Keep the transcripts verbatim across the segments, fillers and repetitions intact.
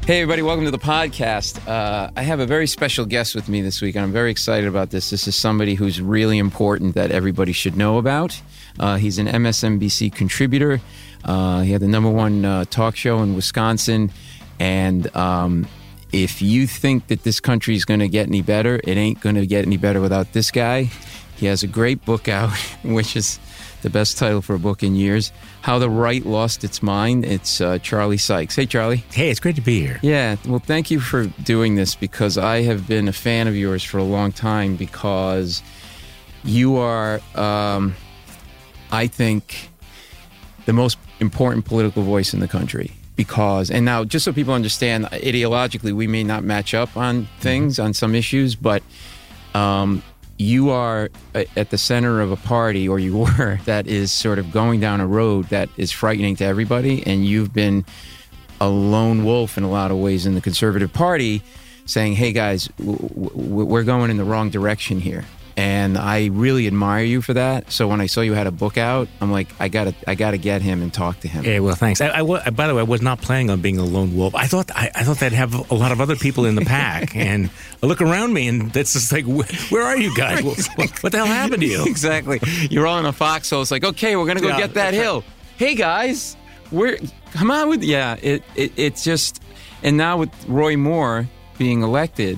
Hey, everybody. Welcome to the podcast. Uh, I have a very special guest with me this week, and I'm very excited about this. This is somebody who's really important that everybody should know about. Uh, he's an M S N B C contributor. Uh, he had the number one uh, talk show in Wisconsin. And um, if you think that this country is going to get any better, it ain't going to get any better without this guy. He has a great book out, which is the best title for a book in years, How the Right Lost Its Mind. It's uh, Charlie Sykes. Hey, Charlie. Hey, it's great to be here. Yeah, well, thank you for doing this, because I have been a fan of yours for a long time, because you are, um, I think, the most important political voice in the country. Because, and now, just so people understand, ideologically, we may not match up on things, mm-hmm. on some issues, but um, you are at the center of a party, or you were, that is sort of going down a road that is frightening to everybody. And you've been a lone wolf in a lot of ways in the Conservative Party, saying, hey, guys, w- w- we're going in the wrong direction here. And I really admire you for that. So when I saw you had a book out, I'm like, I gotta, I gotta get him and talk to him. Yeah, well, thanks. I, I, by the way, I was not planning on being a lone wolf. I thought, I, I thought they'd have a lot of other people in the pack. And I look around me, and it's just like, where, where are you guys? Exactly. What, what the hell happened to you? Exactly. You're all in a foxhole. It's like, okay, we're gonna go yeah, get that hill. Right. Hey guys, we're come on with yeah. It, it it's just, and now with Roy Moore being elected,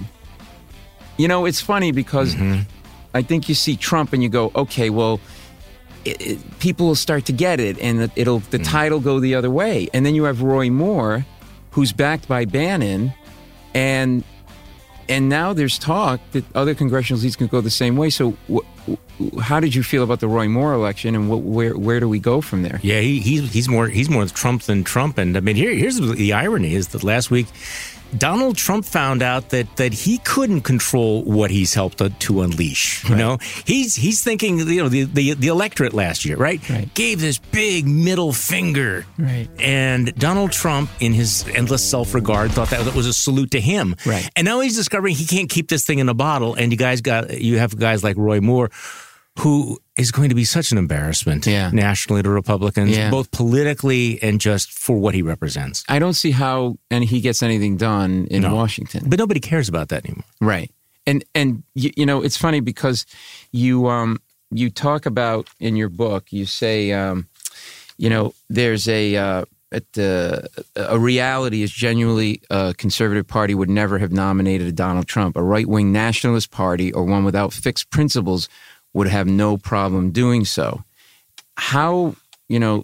you know, it's funny because. Mm-hmm. I think you see Trump and you go, okay, well, it, it, people will start to get it, and it'll the mm. tide will go the other way. And then you have Roy Moore, who's backed by Bannon, and and now there's talk that other congressional seats can go the same way. So, wh- wh- how did you feel about the Roy Moore election, and wh- where where do we go from there? Yeah, he, he's he's more he's more Trump than Trump, and I mean, here here's the irony is that last week, Donald Trump found out that that he couldn't control what he's helped to, to unleash. You right. know, he's he's thinking, you know, the, the the electorate last year, right? right, gave this big middle finger, right? And Donald Trump, in his endless self-regard, thought that, that was a salute to him, right? And now he's discovering he can't keep this thing in a bottle. And you guys got you have guys like Roy Moore, who is going to be such an embarrassment yeah. nationally to Republicans, yeah. both politically and just for what he represents. I don't see how and he gets anything done in no. Washington. But nobody cares about that anymore. Right. And, and you, you know, it's funny because you um, you talk about in your book, you say, um, you know, there's a... Uh, At the, a reality is genuinely a conservative party would never have nominated a Donald Trump. A right-wing nationalist party or one without fixed principles would have no problem doing so. How, you know,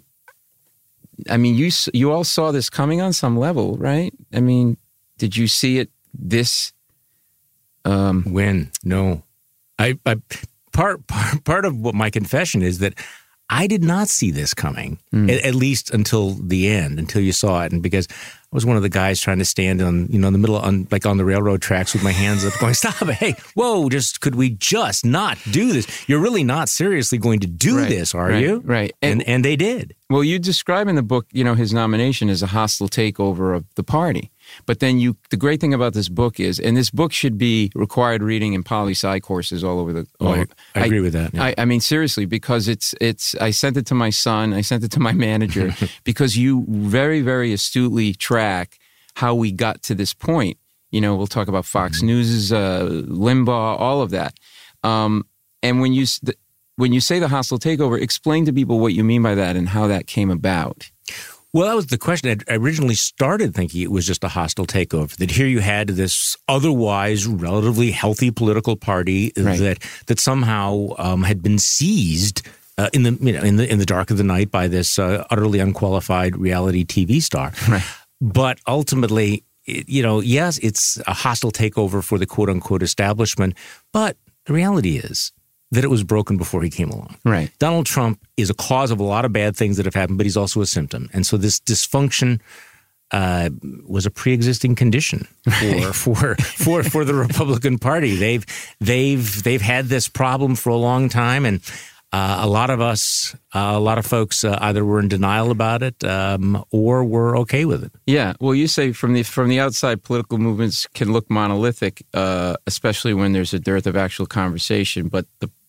I mean, you you all saw this coming on some level, right? I mean, did you see it this? Um, when? No. I, I part, part part of what my confession is that I did not see this coming, mm. at, at least until the end, until you saw it. And because I was one of the guys trying to stand on, you know, in the middle, on, like on the railroad tracks with my hands up going, stop it. Hey, whoa, just could we just not do this? You're really not seriously going to do right, this, are right, you? Right. And, and and they did. Well, you describe in the book, you know, his nomination as a hostile takeover of the party. But then you, the great thing about this book is, and this book should be required reading in poli-sci courses all over the. Oh, all I, over. I agree I, with that. Yeah. I, I mean, seriously, because it's it's. I sent it to my son. I sent it to my manager because you very very astutely track how we got to this point. You know, we'll talk about Fox mm-hmm. News's uh, Limbaugh, all of that. Um, and when you the, when you say the hostile takeover, explain to people what you mean by that and how that came about. Well, that was the question. I originally started thinking it was just a hostile takeover, that here you had this otherwise relatively healthy political party right. that that somehow um, had been seized uh, in the you know in the in the dark of the night by this uh, utterly unqualified reality T V star. Right. But ultimately, it, you know, yes, it's a hostile takeover for the quote unquote establishment, but the reality is that it was broken before he came along. Right. Donald Trump is a cause of a lot of bad things that have happened, but he's also a symptom. And so this dysfunction uh, was a pre-existing condition for for for for the Republican Party. They've they've they've had this problem for a long time, and uh, a lot of us, uh, a lot of folks, uh, either were in denial about it um, or were okay with it. Yeah. Well, you say from the from the outside, political movements can look monolithic, uh, especially when there's a dearth of actual conversation. But the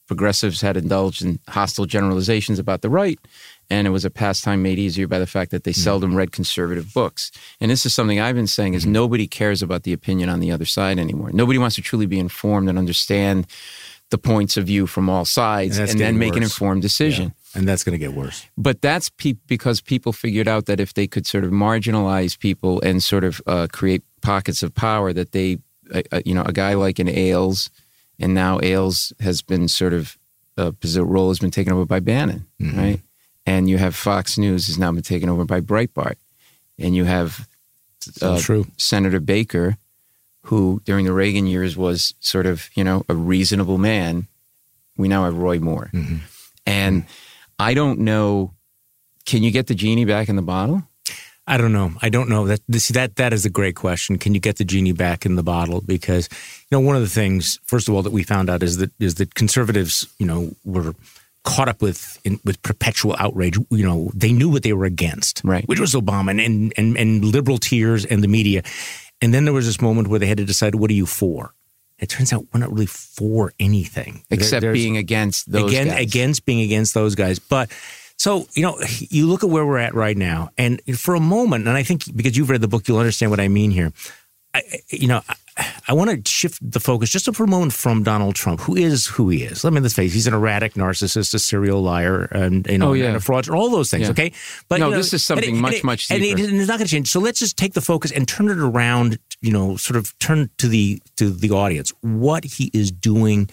progressives had indulged in hostile generalizations about the right, and it was a pastime made easier by the fact that they mm-hmm. seldom read conservative books. And this is something I've been saying is mm-hmm. nobody cares about the opinion on the other side anymore. Nobody wants to truly be informed and understand the points of view from all sides and, and then make worse. an informed decision. Yeah. And that's going to get worse. But that's pe- because people figured out that if they could sort of marginalize people and sort of uh, create pockets of power, that they, uh, uh, you know, a guy like an Ailes, and now Ailes has been sort of, uh, his role has been taken over by Bannon, mm-hmm. right? And you have Fox News has now been taken over by Breitbart. And you have uh, true. Senator Baker, who during the Reagan years was sort of, you know, a reasonable man. We now have Roy Moore. Mm-hmm. And mm-hmm. I don't know, can you get the genie back in the bottle? I don't know. I don't know. That this, that that is a great question. Can you get the genie back in the bottle? Because, you know, one of the things, first of all, that we found out is that is that conservatives, you know, were caught up with in, with perpetual outrage. You know, they knew what they were against, right? Which was Obama and, and, and liberal tears and the media. And then there was this moment where they had to decide, what are you for? It turns out we're not really for anything. Except there, being against those again, guys. Against being against those guys. But so, you know, you look at where we're at right now, and for a moment, and I think because you've read the book, you'll understand what I mean here. I, you know, I, I want to shift the focus just for a moment from Donald Trump, who is who he is. Let me let's face it, he's an erratic narcissist, a serial liar, and you know, oh, yeah. and a fraud, all those things. Yeah. Okay, but no, you know, this is something and, much, and, much and deeper. it, and it's not going to change. So let's just take the focus and turn it around. You know, sort of turn to the to the audience what he is doing,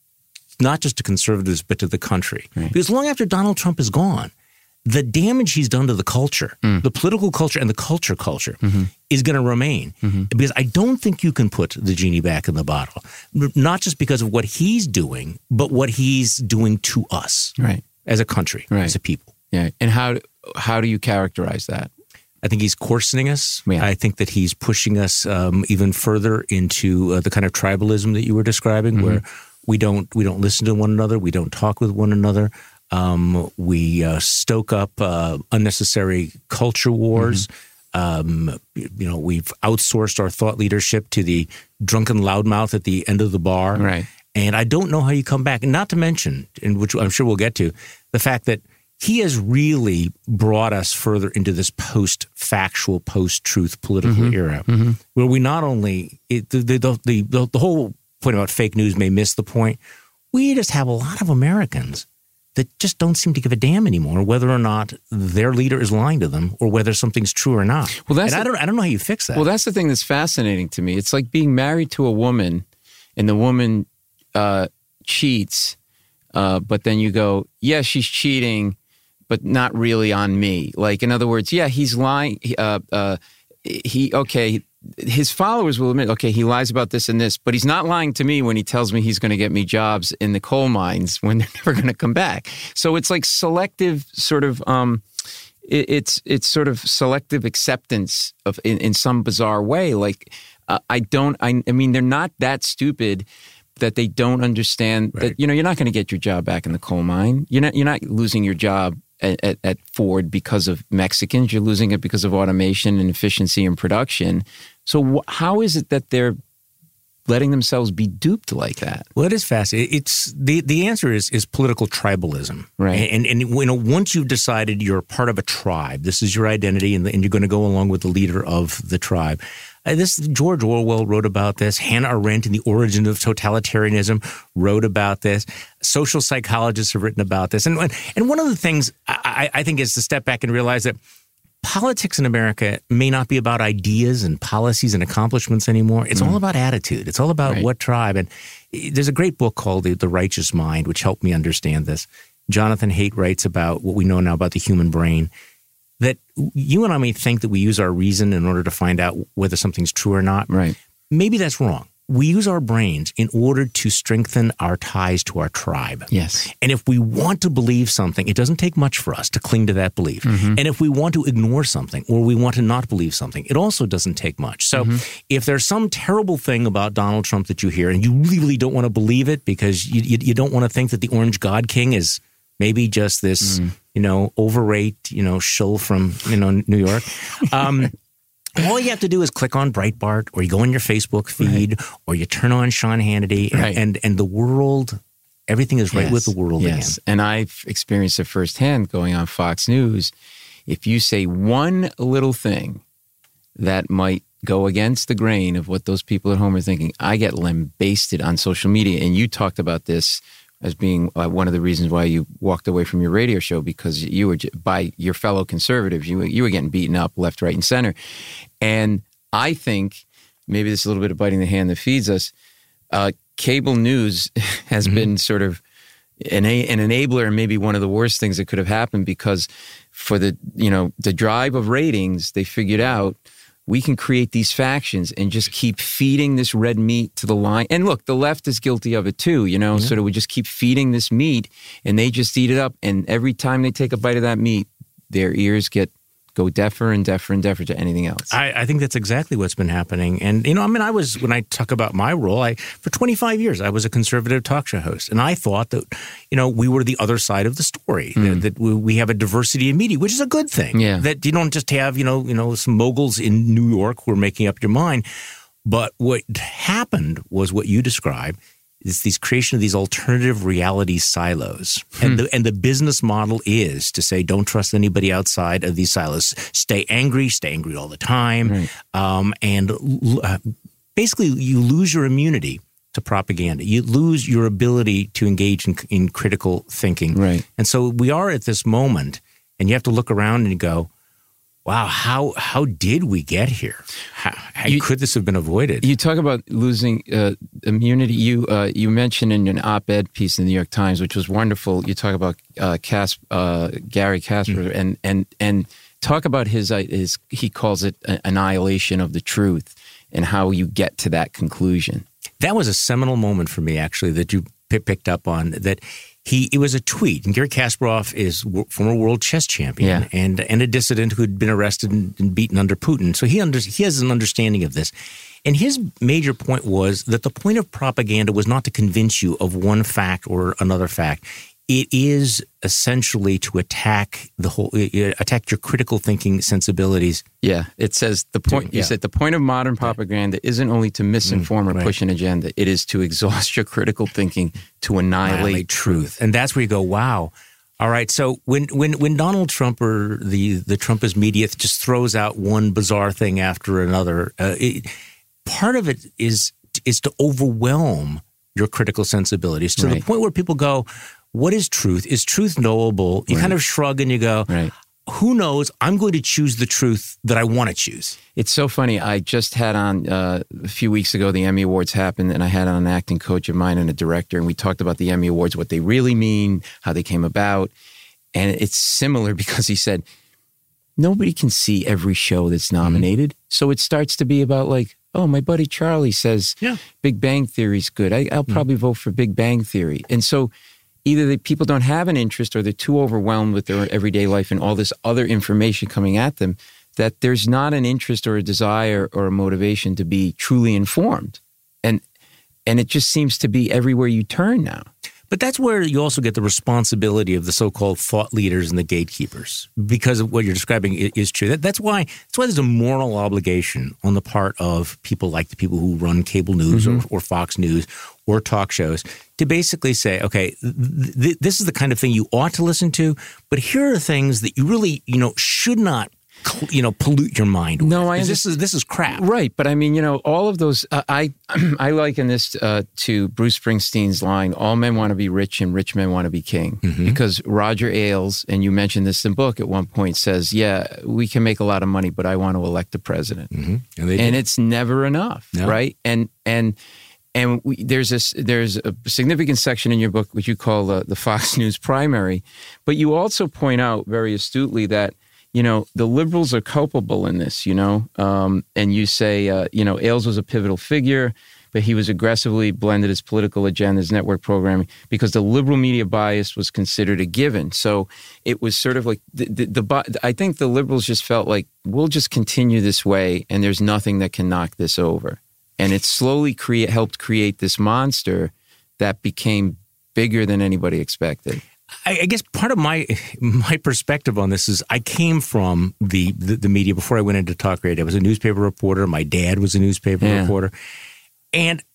not just to conservatives but to the country. Right. Because long after Donald Trump is gone, the damage he's done to the culture, mm. the political culture and the culture culture, mm-hmm. is going to remain. Mm-hmm. Because I don't think you can put the genie back in the bottle, not just because of what he's doing, but what he's doing to us, right, as a country, right. as a people. Yeah, and how how do you characterize that? I think he's coarsening us. Yeah. I think that he's pushing us um, even further into uh, the kind of tribalism that you were describing, mm-hmm. where we don't we don't listen to one another, we don't talk with one another. Um, we uh, stoke up uh, unnecessary culture wars. Mm-hmm. Um, you know, we've outsourced our thought leadership to the drunken loudmouth at the end of the bar. Right. And I don't know how you come back. And not to mention, and which I'm sure we'll get to, the fact that he has really brought us further into this post-factual, post-truth political mm-hmm. era, mm-hmm. where we not only it, the, the, the the the whole point about fake news may miss the point. We just have a lot of Americans that just don't seem to give a damn anymore whether or not their leader is lying to them or whether something's true or not. Well, that's and the, I don't I don't know how you fix that. Well, that's the thing that's fascinating to me. It's like being married to a woman, and the woman uh, cheats, uh, but then you go, yeah, she's cheating, but not really on me. Like, in other words, yeah, he's lying. Uh, uh, he, okay, his followers will admit, okay, he lies about this and this, but he's not lying to me when he tells me he's going to get me jobs in the coal mines when they're never going to come back. So it's like selective sort of, um, it, it's it's sort of selective acceptance of in, in some bizarre way. Like, uh, I don't, I, I mean, they're not that stupid that they don't understand right. that, you know, you're not going to get your job back in the coal mine. You're not, you're not losing your job At, at, at Ford because of Mexicans. You're losing it because of automation and efficiency and production. So wh- how is it that they're letting themselves be duped like that? Well, it is fascinating. It's the the answer is is political tribalism, right? And and, and you know, once you've decided you're part of a tribe, this is your identity, and, and you're going to go along with the leader of the tribe. Uh, this George Orwell wrote about this. Hannah Arendt in The Origin of Totalitarianism wrote about this. Social psychologists have written about this. And and one of the things I, I think is to step back and realize that politics in America may not be about ideas and policies and accomplishments anymore. It's mm. all about attitude. It's all about right. what tribe. And there's a great book called The, the Righteous Mind, which helped me understand this. Jonathan Haidt writes about what we know now about the human brain, that you and I may think that we use our reason in order to find out whether something's true or not. Right. Maybe that's wrong. We use our brains in order to strengthen our ties to our tribe. Yes. And if we want to believe something, it doesn't take much for us to cling to that belief. Mm-hmm. And if we want to ignore something or we want to not believe something, it also doesn't take much. So mm-hmm. if there's some terrible thing about Donald Trump that you hear and you really don't want to believe it because you, you, you don't want to think that the Orange God King is maybe just this, mm. you know, overrate, you know, shill from, you know, New York. Um all you have to do is click on Breitbart, or you go on your Facebook feed, right. or you turn on Sean Hannity, and, right. and and the world everything is right yes. with the world yes. again. And I've experienced it firsthand going on Fox News. If you say one little thing that might go against the grain of what those people at home are thinking, I get lambasted on social media. And you talked about this as being uh, one of the reasons why you walked away from your radio show, because you were, by your fellow conservatives, you, you were getting beaten up left, right, and center. And I think, maybe this is a little bit of biting the hand that feeds us, uh, cable news has mm-hmm. been sort of an, an enabler and maybe one of the worst things that could have happened, because for the, you know, the drive of ratings, they figured out we can create these factions and just keep feeding this red meat to the line. And look, the left is guilty of it too, you know, mm-hmm. so we just keep feeding this meat and they just eat it up. And every time they take a bite of that meat, their ears get go deafer and deafer and deafer to anything else. I, I think that's exactly what's been happening. And, you know, I mean, I was, when I talk about my role, I for twenty-five years, I was a conservative talk show host. And I thought that, you know, we were the other side of the story, mm. that, that we have a diversity in media, which is a good thing. Yeah. That you don't just have, you know, you know, some moguls in New York who are making up your mind. But what happened was what you described. It's these creation of these alternative reality silos. Hmm. And the and the business model is to say, don't trust anybody outside of these silos. Stay angry, stay angry all the time. Right. Um, and uh, basically, you lose your immunity to propaganda. You lose your ability to engage in, in critical thinking. Right. And so we are at this moment, and you have to look around and go, wow, how how did we get here? How, how you, could this have been avoided? You talk about losing uh, immunity. You uh, you mentioned in an op-ed piece in the New York Times, which was wonderful. You talk about uh, Cas- uh, Gary Kasper mm-hmm. and and and talk about his uh, his he calls it annihilation of the truth and how you get to that conclusion. That was a seminal moment for me, actually, that you p- picked up on that. He, it was a tweet, and Garry Kasparov is w- former world chess champion yeah. and and a dissident who had been arrested and, and beaten under Putin. So he under, he has an understanding of this. And his major point was that the point of propaganda was not to convince you of one fact or another fact. It is essentially to attack the whole, attack your critical thinking sensibilities. Yeah, it says the point. To, yeah. You said the point of modern propaganda isn't only to misinform mm, or right. push an agenda. It is to exhaust your critical thinking, to annihilate, annihilate truth. And that's where you go, wow. All right. So when when when Donald Trump or the the Trumpist media just throws out one bizarre thing after another, uh, it, part of it is is to overwhelm your critical sensibilities to right. the point where people go, what is truth? Is truth knowable? You right. kind of shrug and you go, right. who knows? I'm going to choose the truth that I want to choose. It's so funny. I just had on uh, a few weeks ago, the Emmy Awards happened, and I had on an acting coach of mine and a director, and we talked about the Emmy Awards, what they really mean, how they came about. And it's similar because he said, nobody can see every show that's nominated. Mm-hmm. So it starts to be about like, oh, my buddy Charlie says yeah. Big Bang Theory's good. I, I'll probably mm-hmm. vote for Big Bang Theory. And so either the people don't have an interest or they're too overwhelmed with their everyday life and all this other information coming at them that there's not an interest or a desire or a motivation to be truly informed. And and it just seems to be everywhere you turn now. But that's where you also get the responsibility of the so-called thought leaders and the gatekeepers, because of what you're describing is true. That, that's why that's why there's a moral obligation on the part of people like the people who run cable news mm-hmm. or, or Fox News or talk shows to basically say, okay, th- th- this is the kind of thing you ought to listen to, but here are things that you really, you know, should not, you know, pollute your mind with. No, I this is this is crap, right? But I mean, you know, all of those. Uh, I I liken this uh, to Bruce Springsteen's line: "All men want to be rich, and rich men want to be king." Mm-hmm. Because Roger Ailes, and you mentioned this in the book at one point, says, "Yeah, we can make a lot of money, but I want to elect the president," mm-hmm. and, and it's never enough, no. right? And and. And we, there's this, there's a significant section in your book which you call uh, the Fox News primary, but you also point out very astutely that, you know, the liberals are culpable in this, you know, um, and you say, uh, you know, Ailes was a pivotal figure, but he was aggressively blended his political agendas, network programming, because the liberal media bias was considered a given. So it was sort of like the, the, the I think the liberals just felt like, we'll just continue this way and there's nothing that can knock this over. And it slowly create, helped create this monster that became bigger than anybody expected. I, I guess part of my my perspective on this is I came from the, the, the media before I went into talk radio. I was a newspaper reporter. My dad was a newspaper yeah. reporter. And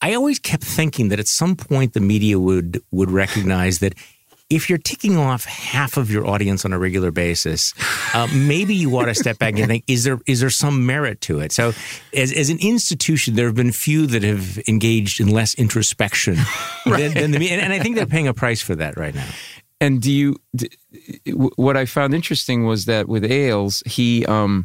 I always kept thinking that at some point the media would would recognize that if you're ticking off half of your audience on a regular basis, uh, maybe you ought to step back and think, is there is there some merit to it? So as, as an institution, there have been few that have engaged in less introspection right. than, than the media. And, and I think they're paying a price for that right now. And do you, do, what I found interesting was that with Ailes, he, um,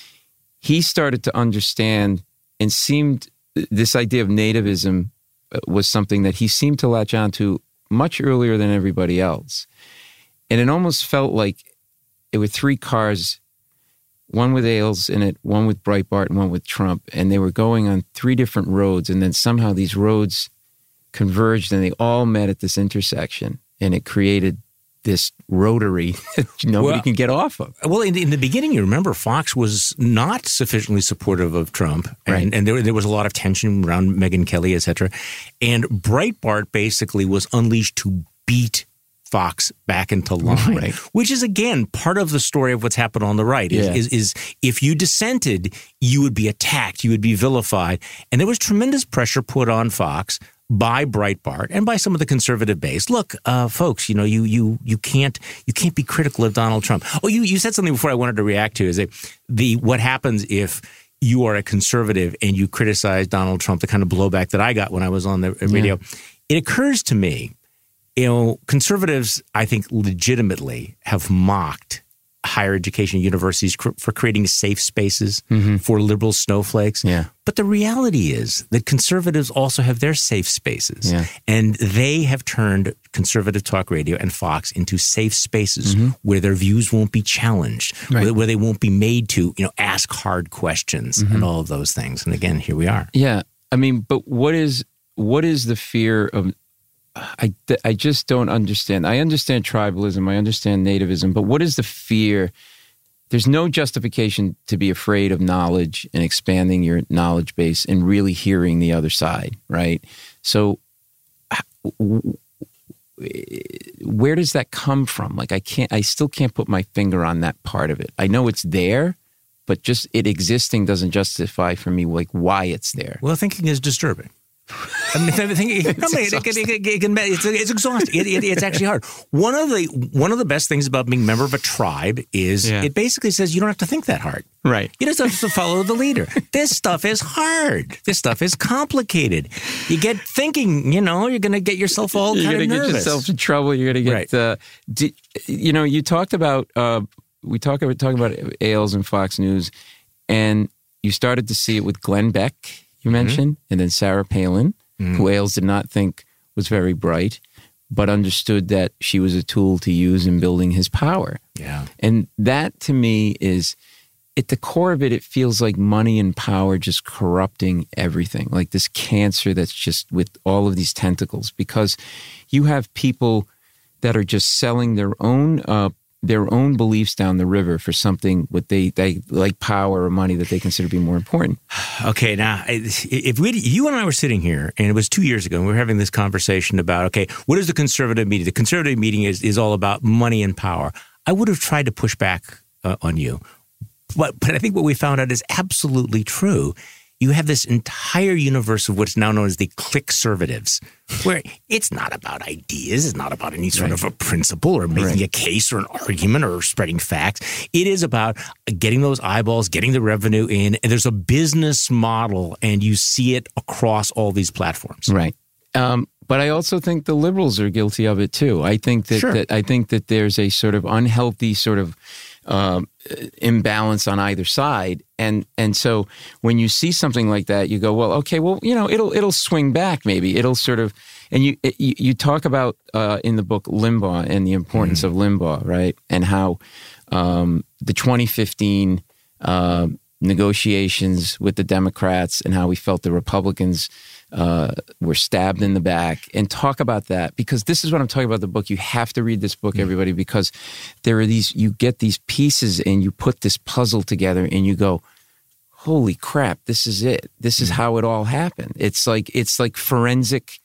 he started to understand and seemed, this idea of nativism was something that he seemed to latch on to much earlier than everybody else. And it almost felt like it were three cars, one with Ailes in it, one with Breitbart, and one with Trump. And they were going on three different roads. And then somehow these roads converged and they all met at this intersection. And it created this rotary that nobody well, can get off of. Well, in the, in the beginning, you remember, Fox was not sufficiently supportive of Trump. And, right. and there, there was a lot of tension around Megyn Kelly, et cetera. And Breitbart basically was unleashed to beat Fox back into line, right. which is, again, part of the story of what's happened on the right, is, yeah. is, is if you dissented, you would be attacked, you would be vilified. And there was tremendous pressure put on Fox by Breitbart and by some of the conservative base. Look, uh, folks, you know, you you you can't you can't be critical of Donald Trump. Oh, you you said something before I wanted to react to, is that the what happens if you are a conservative and you criticize Donald Trump, the kind of blowback that I got when I was on the radio. Yeah. It occurs to me, you know, conservatives, I think, legitimately have mocked higher education universities cr- for creating safe spaces mm-hmm. for liberal snowflakes. Yeah. But the reality is that conservatives also have their safe spaces. Yeah. And they have turned conservative talk radio and Fox into safe spaces mm-hmm. where their views won't be challenged, right. where, where they won't be made to, you know, ask hard questions mm-hmm. and all of those things. And again, here we are. Yeah. I mean, but what is what is the fear of I, I just don't understand. I understand tribalism. I understand nativism. But what is the fear? There's no justification to be afraid of knowledge and expanding your knowledge base and really hearing the other side, right? So where does that come from? Like I can't, I still can't put my finger on that part of it. I know it's there, but just it existing doesn't justify for me like why it's there. Well, thinking is disturbing. I mean, I think it, it's, it, it, it, it can, it's, it's exhausting. It, it, it's actually hard. One of the one of the best things about being a member of a tribe is yeah. it basically says you don't have to think that hard. Right. You just have to follow the leader. This stuff is hard. This stuff is complicated. You get thinking, you know, you're going to get yourself all you're kind of nervous. You're going to get yourself in trouble. You're going to get, right. uh, di- you know, you talked about, uh, we talk about, talking about Ailes and Fox News, and you started to see it with Glenn Beck. You mentioned, mm-hmm. and then Sarah Palin, mm-hmm. who Ailes did not think was very bright, but understood that she was a tool to use in building his power. Yeah. And that to me is, at the core of it, it feels like money and power just corrupting everything, like this cancer that's just with all of these tentacles, because you have people that are just selling their own uh, their own beliefs down the river for something what they, they like power or money that they consider to be more important. Okay, now, if we, you and I were sitting here, and it was two years ago, and we were having this conversation about, okay, what is the conservative media? The conservative media is, is all about money and power. I would have tried to push back uh, on you. But, but I think what we found out is absolutely true. You have this entire universe of what's now known as the click-servatives, where it's not about ideas, it's not about any sort right. of a principle or making right. a case or an argument or spreading facts. It is about getting those eyeballs, getting the revenue in, and there's a business model, and you see it across all these platforms. Right. Um, but I also think the liberals are guilty of it too. I think that, sure. that I think that there's a sort of unhealthy sort of Um, imbalance on either side, and and so when you see something like that, you go, well, okay, well, you know, it'll it'll swing back, maybe it'll sort of, and you it, you, you talk about uh, in the book Limbaugh and the importance mm. of Limbaugh, right, and how um, the twenty fifteen uh, negotiations with the Democrats and how we felt the Republicans uh, were stabbed in the back, and talk about that, because this is what I'm talking about, the book. You have to read this book, everybody, because there are these, you get these pieces and you put this puzzle together and you go, holy crap, this is it. This is how it all happened. It's like, it's like forensic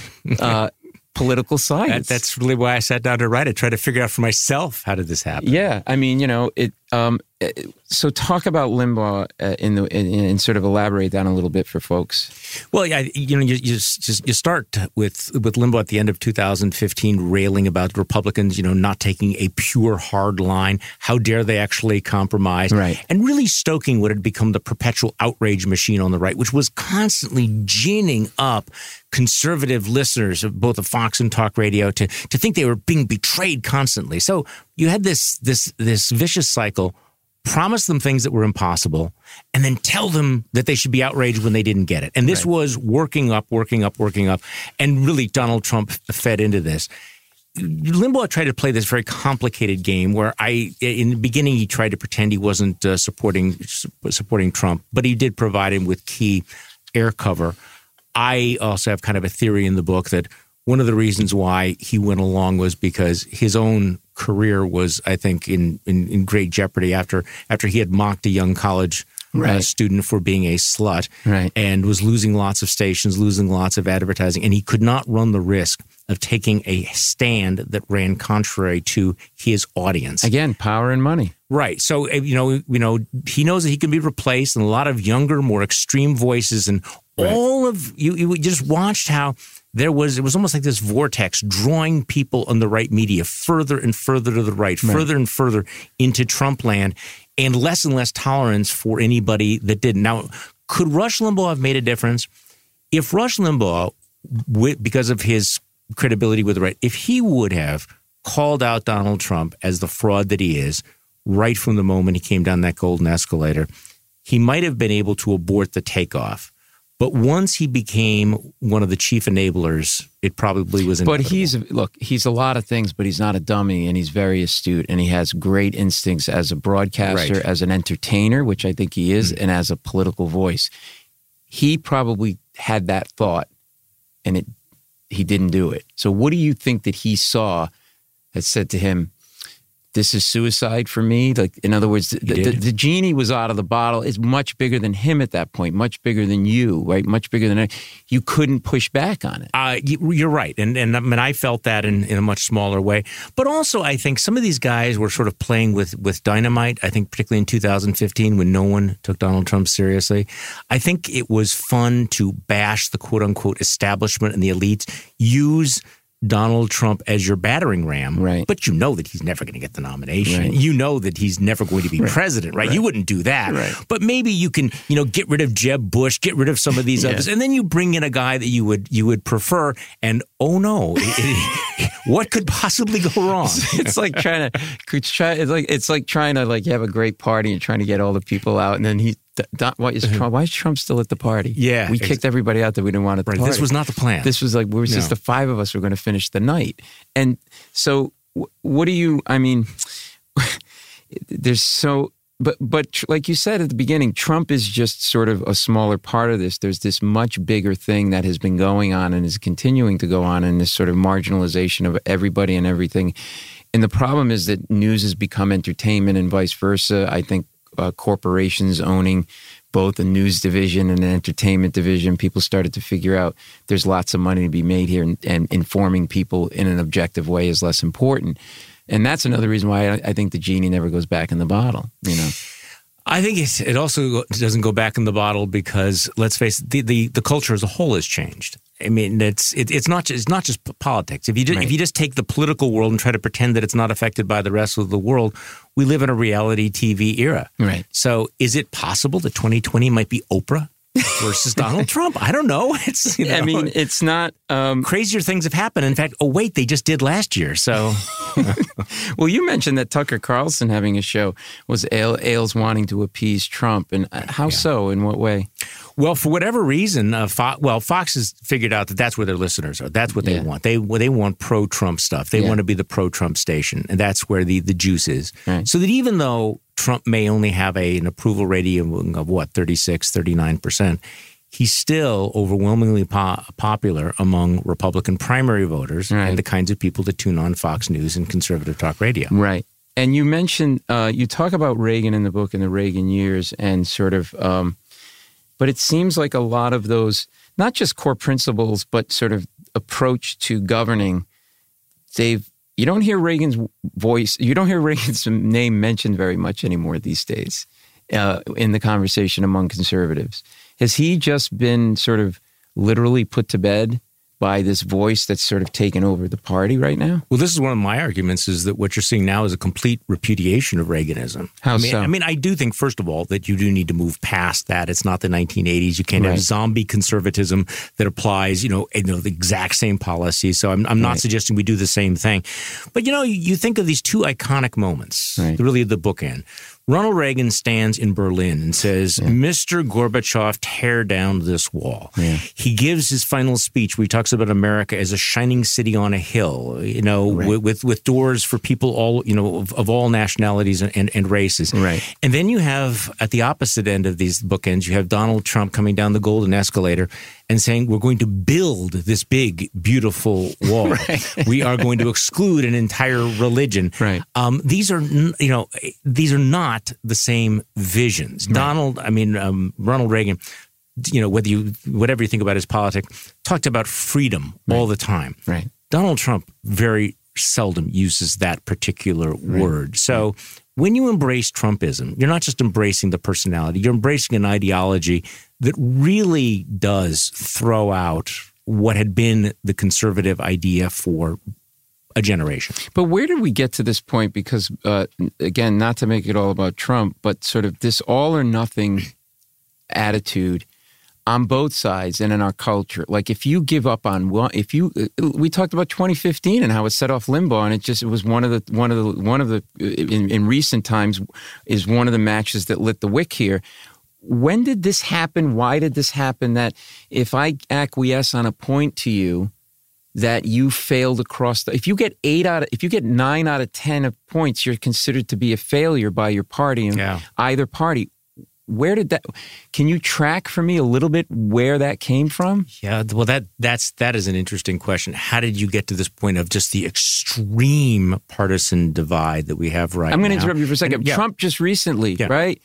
uh, political science. That, that's really why I sat down to write it, try to figure out for myself, how did this happen? Yeah. I mean, you know, it, Um, so talk about Limbaugh uh, in the in, in sort of elaborate that a little bit for folks. Well, yeah, you know, you you, just, you start with with Limbaugh at the end of two thousand fifteen railing about Republicans, you know, not taking a pure hard line. How dare they actually compromise? Right. And really stoking what had become the perpetual outrage machine on the right, which was constantly ginning up conservative listeners of both of Fox and talk radio to to think they were being betrayed constantly. So you had this this this vicious cycle. Promise them things that were impossible, and then tell them that they should be outraged when they didn't get it. And this right. was working up, working up, working up. And really, Donald Trump fed into this. Limbaugh tried to play this very complicated game where I, in the beginning, he tried to pretend he wasn't uh, supporting supporting Trump, but he did provide him with key air cover. I also have kind of a theory in the book that one of the reasons why he went along was because his own career was, I think, in, in, in great jeopardy after after he had mocked a young college right. uh, student for being a slut right. and was losing lots of stations, losing lots of advertising, and he could not run the risk of taking a stand that ran contrary to his audience. Again, power and money. Right. So, you know, you know, he knows that he can be replaced, and a lot of younger, more extreme voices, and right. all of you, you just watched how there was, it was almost like this vortex drawing people on the right media further and further to the right, right. further and further into Trump land, and less and less tolerance for anybody that didn't. Now, could Rush Limbaugh have made a difference? If Rush Limbaugh, because of his credibility with the right, if he would have called out Donald Trump as the fraud that he is right from the moment he came down that golden escalator, he might have been able to abort the takeoff. But once he became one of the chief enablers, it probably was inevitable. But he's, look, he's a lot of things, but he's not a dummy, and he's very astute, and he has great instincts as a broadcaster, right. as an entertainer, which I think he is, mm-hmm. and as a political voice. He probably had that thought, and it he didn't do it. So what do you think that he saw that said to him, this is suicide for me? Like, in other words, the, the, the genie was out of the bottle. It's much bigger than him at that point, much bigger than you, right? Much bigger than you couldn't push back on it. Uh, you're right. And, and I mean, I felt that in, in a much smaller way. But also, I think some of these guys were sort of playing with, with dynamite. I think particularly in two thousand fifteen when no one took Donald Trump seriously. I think it was fun to bash the quote unquote establishment and the elites, use Donald Trump as your battering ram, right. but you know that he's never going to get the nomination. Right. You know that he's never going to be right. president, right? right? You wouldn't do that. Right. But maybe you can, you know, get rid of Jeb Bush, get rid of some of these yeah. others, and then you bring in a guy that you would you would prefer. And oh no, it, it, what could possibly go wrong? It's like trying to, it's like it's like trying to like you have a great party and trying to get all the people out, and then he. Why is Trump? Why is Trump still at the party? Yeah, we kicked everybody out that we didn't want at the right. party. This was not the plan. This was like we were just no. the five of us were going to finish the night. And so, what do you? I mean, there's so, but but like you said at the beginning, Trump is just sort of a smaller part of this. There's this much bigger thing that has been going on and is continuing to go on, in this sort of marginalization of everybody and everything. And the problem is that news has become entertainment and vice versa. I think. Uh, corporations owning both a news division and an entertainment division, people started to figure out there's lots of money to be made here, and, and informing people in an objective way is less important. And that's another reason why I, I think the genie never goes back in the bottle, you know. I think it's, it also doesn't go back in the bottle because, let's face it, the, the, the culture as a whole has changed. I mean, it's it, it's not just, it's not just politics. If you just, right. if you just take the political world and try to pretend that it's not affected by the rest of the world, we live in a reality T V era. Right. So, is it possible that twenty twenty might be Oprah versus Donald Trump? I don't know. It's you know, I mean, it's not um, crazier things have happened. In fact, oh wait, they just did last year. So, well, you mentioned that Tucker Carlson having a show was Ailes wanting to appease Trump, and how yeah. so? In what way? Well, for whatever reason, uh, Fo- well, Fox has figured out that that's where their listeners are. That's what they yeah. want. They they want pro-Trump stuff. They yeah. want to be the pro-Trump station, and that's where the, the juice is. Right. So that even though Trump may only have a, an approval rating of, what, thirty-six, thirty-nine percent, he's still overwhelmingly po- popular among Republican primary voters right. and the kinds of people that tune on Fox News and conservative talk radio. Right. And you mentioned, uh, you talk about Reagan in the book and the Reagan years and sort of... Um, But it seems like a lot of those, not just core principles, but sort of approach to governing, they've you don't hear Reagan's voice, you don't hear Reagan's name mentioned very much anymore these days uh, in the conversation among conservatives. Has he just been sort of literally put to bed by this voice that's sort of taken over the party right now? Well, this is one of my arguments, is that what you're seeing now is a complete repudiation of Reaganism. How I mean, so? I mean, I do think, first of all, that you do need to move past that. It's not the nineteen eighties. You can't Right. have zombie conservatism that applies, you know, you know the exact same policy. So I'm, I'm not Right. suggesting we do the same thing. But, you know, you, you think of these two iconic moments, Right. really the bookend. Ronald Reagan stands in Berlin and says, yeah. Mister Gorbachev, tear down this wall. Yeah. He gives his final speech where he talks about America as a shining city on a hill, you know, Right. with, with with doors for people all, you know, of, of all nationalities and, and, and races. Right. And then you have, at the opposite end of these bookends, you have Donald Trump coming down the golden escalator and saying, we're going to build this big, beautiful wall. Right. We are going to exclude an entire religion. Right. Um, these are, you know, these are not the same visions. Right. Donald, I mean, um, Ronald Reagan, you know, whether you, whatever you think about his politics, talked about freedom right. all the time. Right. Donald Trump very seldom uses that particular right. word. So right. when you embrace Trumpism, you're not just embracing the personality, you're embracing an ideology that really does throw out what had been the conservative idea for a generation. But where did we get to this point? Because, uh, again, not to make it all about Trump, but sort of this all or nothing attitude on both sides and in our culture. Like if you give up on one, if you, we talked about twenty fifteen and how it set off Limbaugh, and it just, it was one of the, one of the, one of the, in, in recent times is one of the matches that lit the wick here. When did this happen? Why did this happen? That if I acquiesce on a point to you, that you failed across the, if you get eight out of, if you get nine out of ten of points, you're considered to be a failure by your party and yeah. either party. Where did that, can you track for me a little bit where that came from? Yeah, well, that that's that is an interesting question. How did you get to this point of just the extreme partisan divide that we have right now? I'm going to interrupt you for a second. And, yeah. Trump just recently, yeah. right?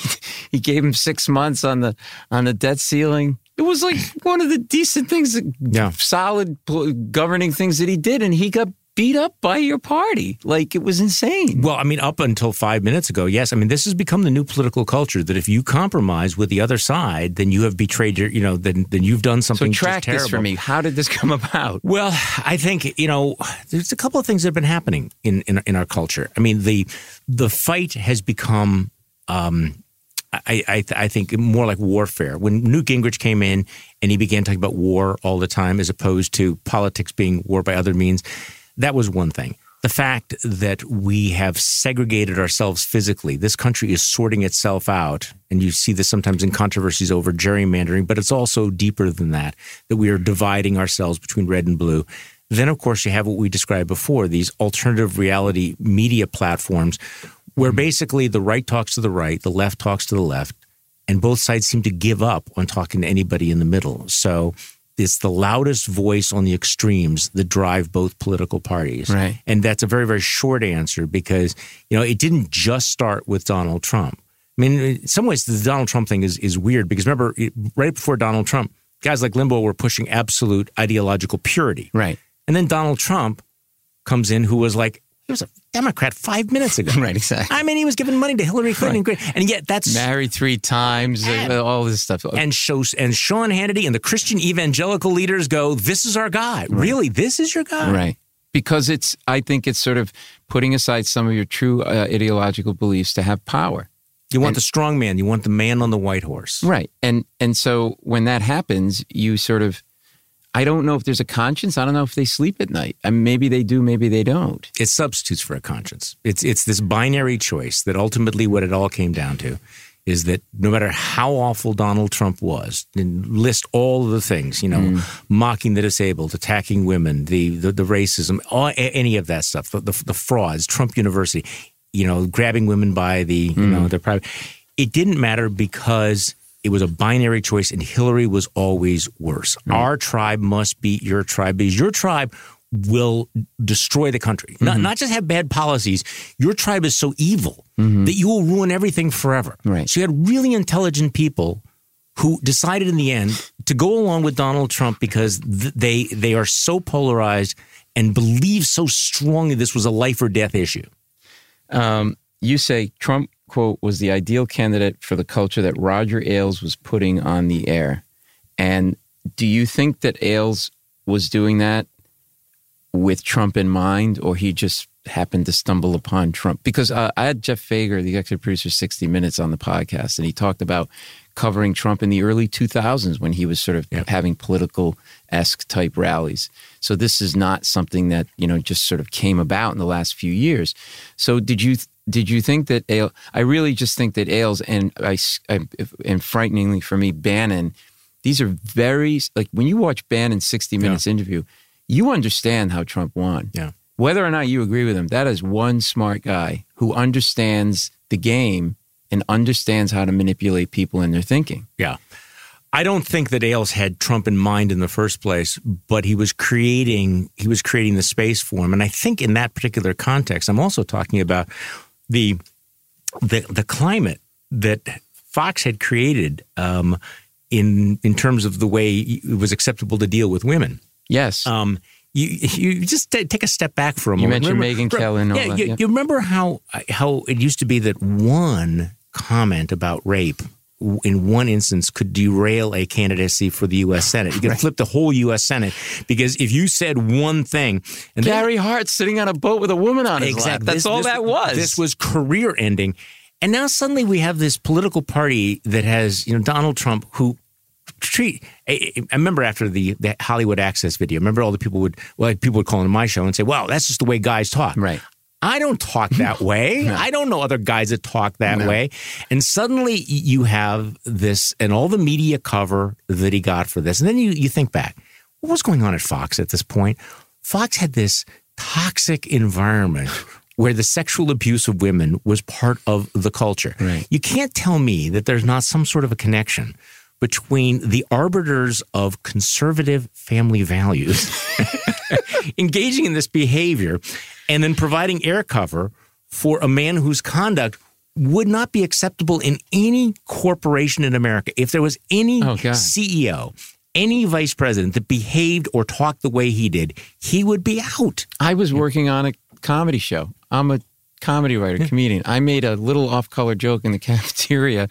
He gave him six months on the on the debt ceiling. It was like one of the decent things, yeah. solid governing things that he did, and he got beat up by your party. Like, it was insane. Well, I mean, up until five minutes ago, yes. I mean, this has become the new political culture that if you compromise with the other side, then you have betrayed your, you know, then then you've done something so track just terrible. This for me. How did this come about? Well, I think, you know, there's a couple of things that have been happening in, in, in our culture. I mean, the the fight has become, um, I, I, I think, more like warfare. When Newt Gingrich came in and he began talking about war all the time as opposed to politics being war by other means, that was one thing. The fact that we have segregated ourselves physically, this country is sorting itself out, and you see this sometimes in controversies over gerrymandering, but it's also deeper than that, that we are dividing ourselves between red and blue. Then, of course, you have what we described before, these alternative reality media platforms where basically the right talks to the right, the left talks to the left, and both sides seem to give up on talking to anybody in the middle. So it's the loudest voice on the extremes that drive both political parties. Right. And that's a very, very short answer because, you know, it didn't just start with Donald Trump. I mean, in some ways, the Donald Trump thing is, is weird because remember, right before Donald Trump, guys like Limbaugh were pushing absolute ideological purity. Right. And then Donald Trump comes in who was like, he was a Democrat five minutes ago. Right, exactly. I mean, he was giving money to Hillary Clinton. Right. And yet that's... Married three times, and, uh, all this stuff. And, shows, and Sean Hannity and the Christian evangelical leaders go, this is our guy. Right. Really? This is your guy? Right. Because it's, I think it's sort of putting aside some of your true uh, ideological beliefs to have power. You want and, the strong man. You want the man on the white horse. Right. And and so when that happens, you sort of... I don't know if there's a conscience. I don't know if they sleep at night. I mean, maybe they do, maybe they don't. It substitutes for a conscience. It's it's this binary choice that ultimately what it all came down to is that no matter how awful Donald Trump was, and list all of the things, you know, mm. mocking the disabled, attacking women, the the, the racism, all, any of that stuff, the, the, the frauds, Trump University, you know, grabbing women by the, mm. you know, their private. It didn't matter because it was a binary choice, and Hillary was always worse. Mm. Our tribe must beat your tribe because your tribe will destroy the country. Mm-hmm. Not, not just have bad policies. Your tribe is so evil mm-hmm. that you will ruin everything forever. Right. So you had really intelligent people who decided in the end to go along with Donald Trump because th- they they are so polarized and believed so strongly this was a life or death issue. Um, you say Trump, quote, was the ideal candidate for the culture that Roger Ailes was putting on the air. And do you think that Ailes was doing that with Trump in mind, or he just happened to stumble upon Trump? Because uh, I had Jeff Fager, the executive producer of sixty minutes, on the podcast, and he talked about covering Trump in the early two thousands when he was sort of yep. having political-esque type rallies. So this is not something that, you know, just sort of came about in the last few years. So did you did you think that Ailes, I really just think that Ailes and, I, I, and frighteningly for me, Bannon, these are very, like when you watch Bannon's sixty minutes yeah. interview, you understand how Trump won. Yeah. Whether or not you agree with him, that is one smart guy who understands the game and understands how to manipulate people in their thinking. Yeah. I don't think that Ailes had Trump in mind in the first place, but he was creating he was creating the space for him. And I think in that particular context, I'm also talking about the the, the climate that Fox had created um, in in terms of the way it was acceptable to deal with women. Yes. Um, you you just t- take a step back for a you moment. You mentioned remember, Megyn Kelly and all yeah, that. You, yeah, you remember how how it used to be that one comment about rape in one instance could derail a candidacy for the U S Senate. You could right. flip the whole U S Senate because if you said one thing, and Gary then, Hart sitting on a boat with a woman on his exactly, lap. That's this, all this, that was. This was career ending, and now suddenly we have this political party that has, you know, Donald Trump who. Treat. I, I remember after the, the Hollywood Access video. Remember all the people would well, like people would call into my show and say, "Well, that's just the way guys talk." Right. I don't talk that way. No. I don't know other guys that talk that no. way. And suddenly you have this and all the media cover that he got for this. And then you, you think back, what was going on at Fox at this point? Fox had this toxic environment where the sexual abuse of women was part of the culture. Right. You can't tell me that there's not some sort of a connection between the arbiters of conservative family values engaging in this behavior and then providing air cover for a man whose conduct would not be acceptable in any corporation in America. If there was any oh, C E O, any vice president that behaved or talked the way he did, he would be out. I was working on a comedy show. I'm a comedy writer, yeah. comedian. I made a little off-color joke in the cafeteria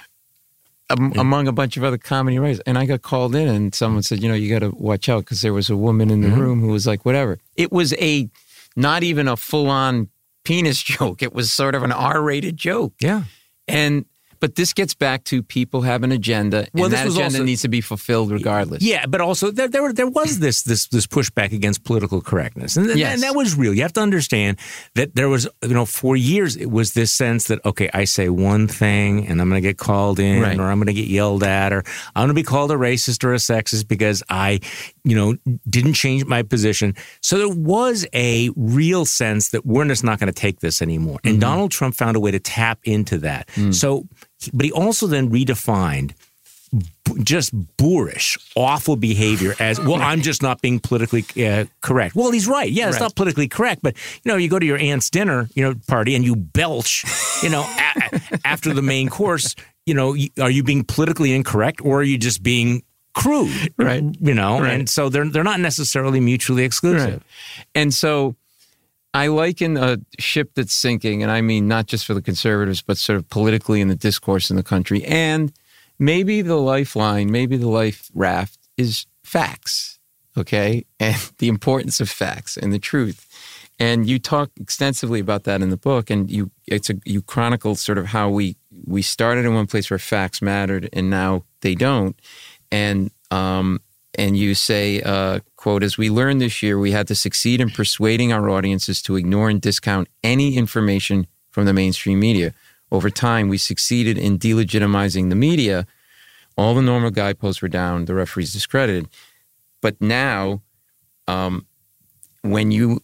Um, yeah. among a bunch of other comedy writers. And I got called in and someone said, you know, you got to watch out because there was a woman in the mm-hmm. room who was like, whatever. It was a, not even a full-on penis joke. It was sort of an R-rated joke. Yeah. And, but this gets back to people have an agenda, well, and that agenda also, needs to be fulfilled regardless. Yeah, but also there there, there was this this this pushback against political correctness, and, yes. and that was real. You have to understand that there was, you know, for years it was this sense that okay, I say one thing and I'm going to get called in, right. or I'm going to get yelled at, or I'm going to be called a racist or a sexist because I, you know, didn't change my position. So there was a real sense that we're just not going to take this anymore, and mm-hmm. Donald Trump found a way to tap into that. Mm. So. But he also then redefined b- just boorish, awful behavior as, well, I'm just not being politically uh, correct. Well, he's right. Yeah, it's right. not politically correct. But, you know, you go to your aunt's dinner, you know, party and you belch, you know, a- after the main course, you know, are you being politically incorrect or are you just being crude? Right. You know, right. and so they're, they're not necessarily mutually exclusive. Right. And so I liken a ship that's sinking, and I mean not just for the conservatives, but sort of politically in the discourse in the country. And maybe the lifeline, maybe the life raft is facts, okay? And the importance of facts and the truth. And you talk extensively about that in the book, and you it's a you chronicle sort of how we we started in one place where facts mattered, and now they don't. And um, and you say, uh, quote, as we learned this year, we had to succeed in persuading our audiences to ignore and discount any information from the mainstream media. Over time, we succeeded in delegitimizing the media. All the normal guideposts were down, the referees discredited. But now, um, when you,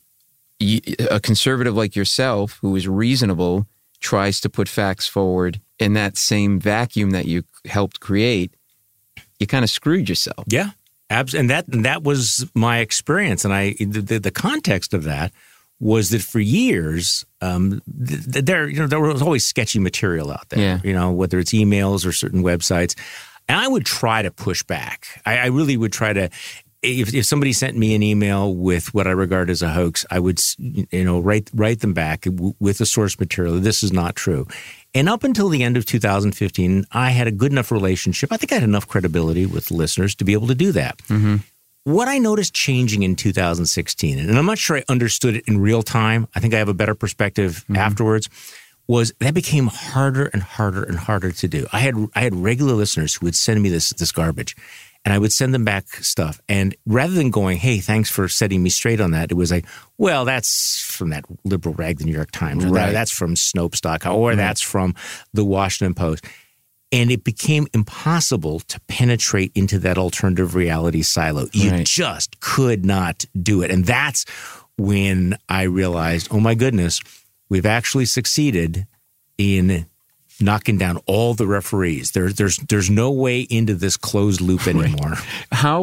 a conservative like yourself, who is reasonable, tries to put facts forward in that same vacuum that you helped create, you kind of screwed yourself. Yeah. And that and that was my experience, and I the, the context of that was that for years um, th- there you know there was always sketchy material out there, yeah. you know, whether it's emails or certain websites, and I would try to push back. I, I really would try to if, if somebody sent me an email with what I regard as a hoax, I would, you know, write write them back with the source material. This is not true. And up until the end of two thousand fifteen, I had a good enough relationship. I think I had enough credibility with listeners to be able to do that. Mm-hmm. What I noticed changing in two thousand sixteen, and I'm not sure I understood it in real time, I think I have a better perspective mm-hmm. afterwards, was that became harder and harder and harder to do. I had I had regular listeners who would send me this this garbage, and I would send them back stuff. And rather than going, hey, thanks for setting me straight on that, it was like, well, that's from that liberal rag, the New York Times, or right. that, that's from Snopes dot com, or right. that's from the Washington Post. And it became impossible to penetrate into that alternative reality silo. You right. just could not do it. And that's when I realized, oh my goodness, we've actually succeeded in knocking down all the referees. There, there's there's no way into this closed loop anymore. Right. How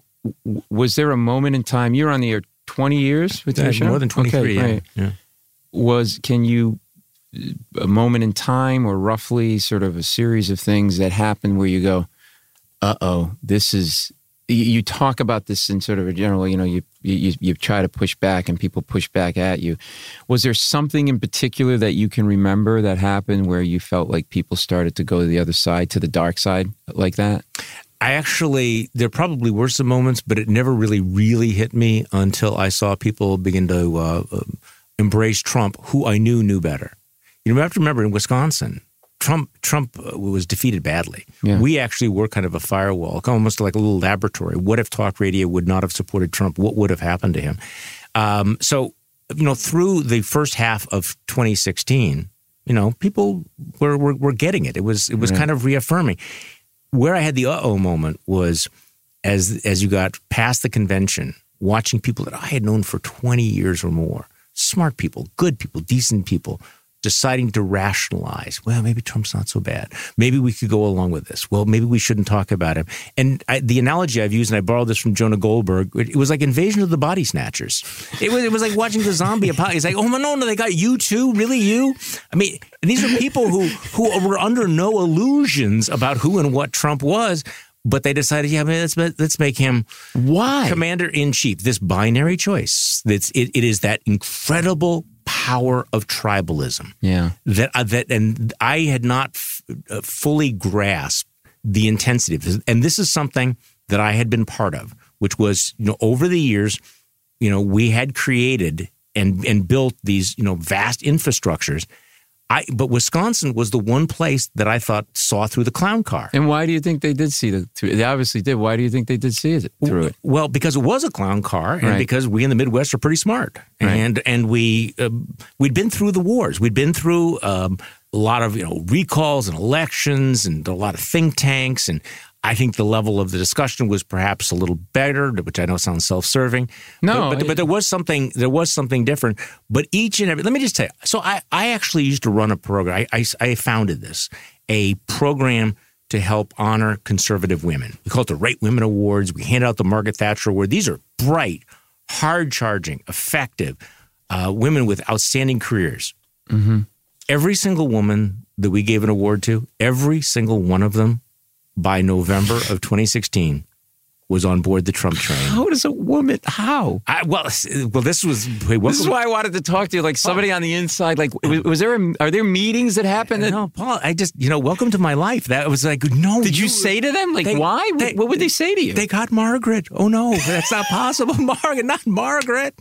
was there a moment in time? You're on the air twenty years with your show? More than twenty-three. Okay, yeah. Right. Yeah. Was can you a moment in time, or roughly sort of a series of things that happen where you go, uh oh, this is. You talk about this in sort of a general, you know, you, you you try to push back and people push back at you. Was there something in particular that you can remember that happened where you felt like people started to go to the other side, to the dark side like that? I actually, there probably were some moments, but it never really, really hit me until I saw people begin to uh, embrace Trump, who I knew knew better. You have to remember in Wisconsin, Trump Trump was defeated badly. Yeah. We actually were kind of a firewall, almost like a little laboratory. What if talk radio would not have supported Trump? What would have happened to him? Um, so, you know, through the first half of twenty sixteen, you know, people were were, were getting it. It was it was right. kind of reaffirming. Where I had the uh-oh moment was as as you got past the convention, watching people that I had known for twenty years or more, smart people, good people, decent people, deciding to rationalize, well, maybe Trump's not so bad. Maybe we could go along with this. Well, maybe we shouldn't talk about him. And I, the analogy I've used, and I borrowed this from Jonah Goldberg, it was like Invasion of the Body Snatchers. It was it was like watching the zombie apocalypse. It's like, oh, no, no, they got you too? Really, you? I mean, and these are people who, who were under no illusions about who and what Trump was, but they decided, yeah, man, let's, let's make him Why? commander-in-chief. This binary choice. That's it, it is that incredible power of tribalism. Yeah. That uh, that and I had not f- uh, fully grasped the intensity of this. And this is something that I had been part of, which was, you know, over the years, you know, we had created and and built these, you know, vast infrastructures. I but Wisconsin was the one place that I thought saw through the clown car. And why do you think they did see the through? They obviously did. Why do you think they did see it through it? Well, because it was a clown car, and right. because we in the Midwest are pretty smart, right. and and we uh, we'd been through the wars, we'd been through um, a lot of, you know, recalls and elections, and a lot of think tanks, and I think the level of the discussion was perhaps a little better, which I know sounds self-serving. No, but, but, but there was something. There was something different. But each and every. Let me just tell you. So I, I actually used to run a program. I, I, I founded this a program to help honor conservative women. We call it the Right Women Awards. We hand out the Margaret Thatcher Award. These are bright, hard-charging, effective uh, women with outstanding careers. Mm-hmm. Every single woman that we gave an award to, every single one of them, by November of twenty sixteen, was on board the Trump train. How does a woman? How? I, well, well, this was. Wait, this is why I wanted to talk to you, like somebody on the inside. Like, was, was there? A, are there meetings that happen? That, no, Paul. I just, you know, welcome to my life. That was like, no. Did you, you say to them, like, they, why? They, what would they say to you? They got Margaret. Oh no, that's not possible. Margaret, not Margaret.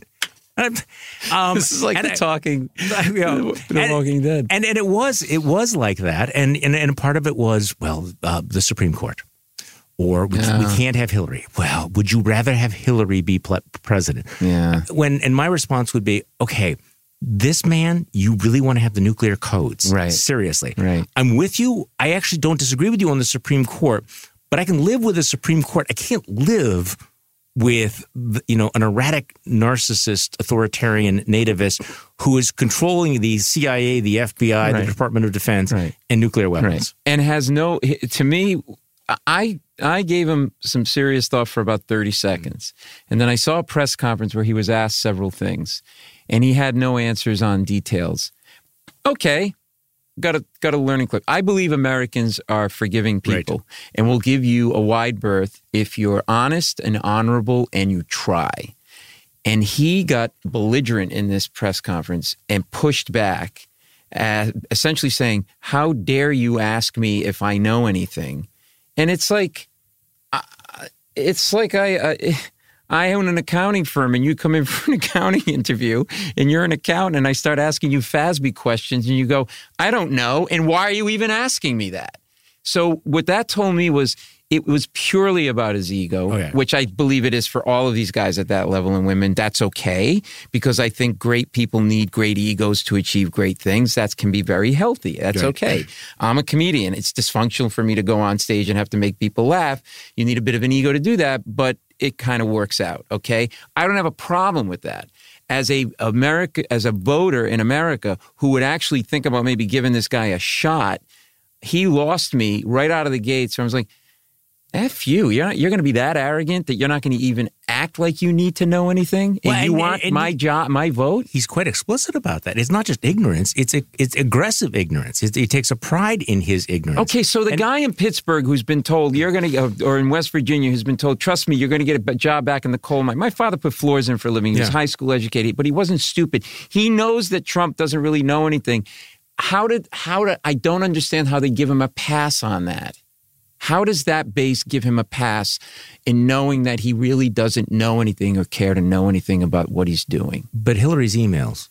Um, this is like the I, talking, you know, the and, Walking Dead, and and it was it was like that, and and, and part of it was, well, uh, the Supreme Court, or we, yeah. we can't have Hillary. Well, would you rather have Hillary be president? Yeah. When and my response would be, okay, this man, you really want to have the nuclear codes, right? Seriously, right? I'm with you. I actually don't disagree with you on the Supreme Court, but I can live with the Supreme Court. I can't live with, you know, an erratic, narcissist, authoritarian nativist who is controlling the C I A, the F B I, right. the Department of Defense, right. and nuclear weapons. Right. And has no, to me, I I gave him some serious thought for about thirty seconds. And then I saw a press conference where he was asked several things, and he had no answers on details. Okay. got a got a learning clip. I believe Americans are forgiving people, right, and will give you a wide berth if you're honest and honorable and you try. And he got belligerent in this press conference and pushed back, uh, essentially saying, "How dare you ask me if I know anything?" And it's like, uh, it's like I. Uh, I own an accounting firm and you come in for an accounting interview and you're an accountant and I start asking you F A S B questions and you go, I don't know. And why are you even asking me that? So what that told me was it was purely about his ego, oh, yeah. which I believe it is for all of these guys at that level and women. That's okay, because I think great people need great egos to achieve great things. That can be very healthy. That's right. Okay. I'm a comedian. It's dysfunctional for me to go on stage and have to make people laugh. You need a bit of an ego to do that, but it kind of works out, okay? I don't have a problem with that. As a America, as a voter in America who would actually think about maybe giving this guy a shot, he lost me right out of the gate. So I was like, F you. You're not, you're going to be that arrogant that you're not going to even act like you need to know anything? And well, you and, want and, and my job, my vote? He's quite explicit about that. It's not just ignorance. It's a, it's aggressive ignorance. It's, he takes a pride in his ignorance. Okay, so the and, guy in Pittsburgh who's been told, you're going to, or in West Virginia, who's been told, trust me, you're going to get a job back in the coal mine. My father put floors in for a living. He was yeah. high school educated, but he wasn't stupid. He knows that Trump doesn't really know anything. How did, how did, I don't understand how they give him a pass on that. How does that base give him a pass in knowing that he really doesn't know anything or care to know anything about what he's doing? But Hillary's emails.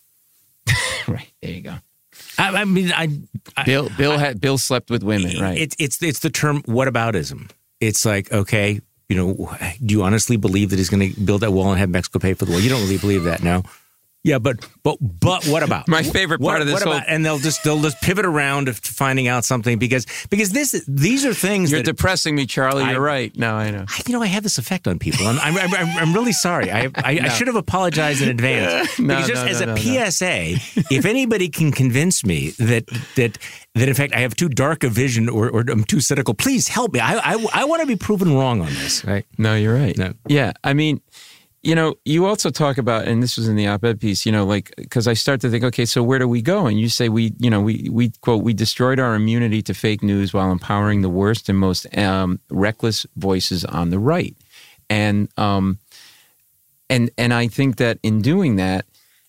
Right. There you go. I, I mean, I, I Bill Bill I, had Bill slept with women, right? It's it's it's the term whataboutism. It's like, okay, you know, do you honestly believe that he's going to build that wall and have Mexico pay for the wall? You don't really believe that, no? Yeah, but but but what about my favorite part what, of this what whole about, and they'll just they'll just pivot around to finding out something because because this these are things you're that, depressing me, Charlie. You're I, right. No, I know. I, you know, I have this effect on people. I'm I'm, I'm, I'm really sorry. I I, no. I should have apologized in advance. no, because just no, as no, a no, P S A, no. if anybody can convince me that that that in fact I have too dark a vision or, or I'm too cynical, please help me. I I, I want to be proven wrong on this. Right? No, you're right. No. Yeah, I mean. You know, you also talk about, and this was in the op-ed piece, you know, like, because I start to think, okay, so where do we go? And you say we, you know, we, we quote, we destroyed our immunity to fake news while empowering the worst and most um, reckless voices on the right. And, um, and, and I think that in doing that,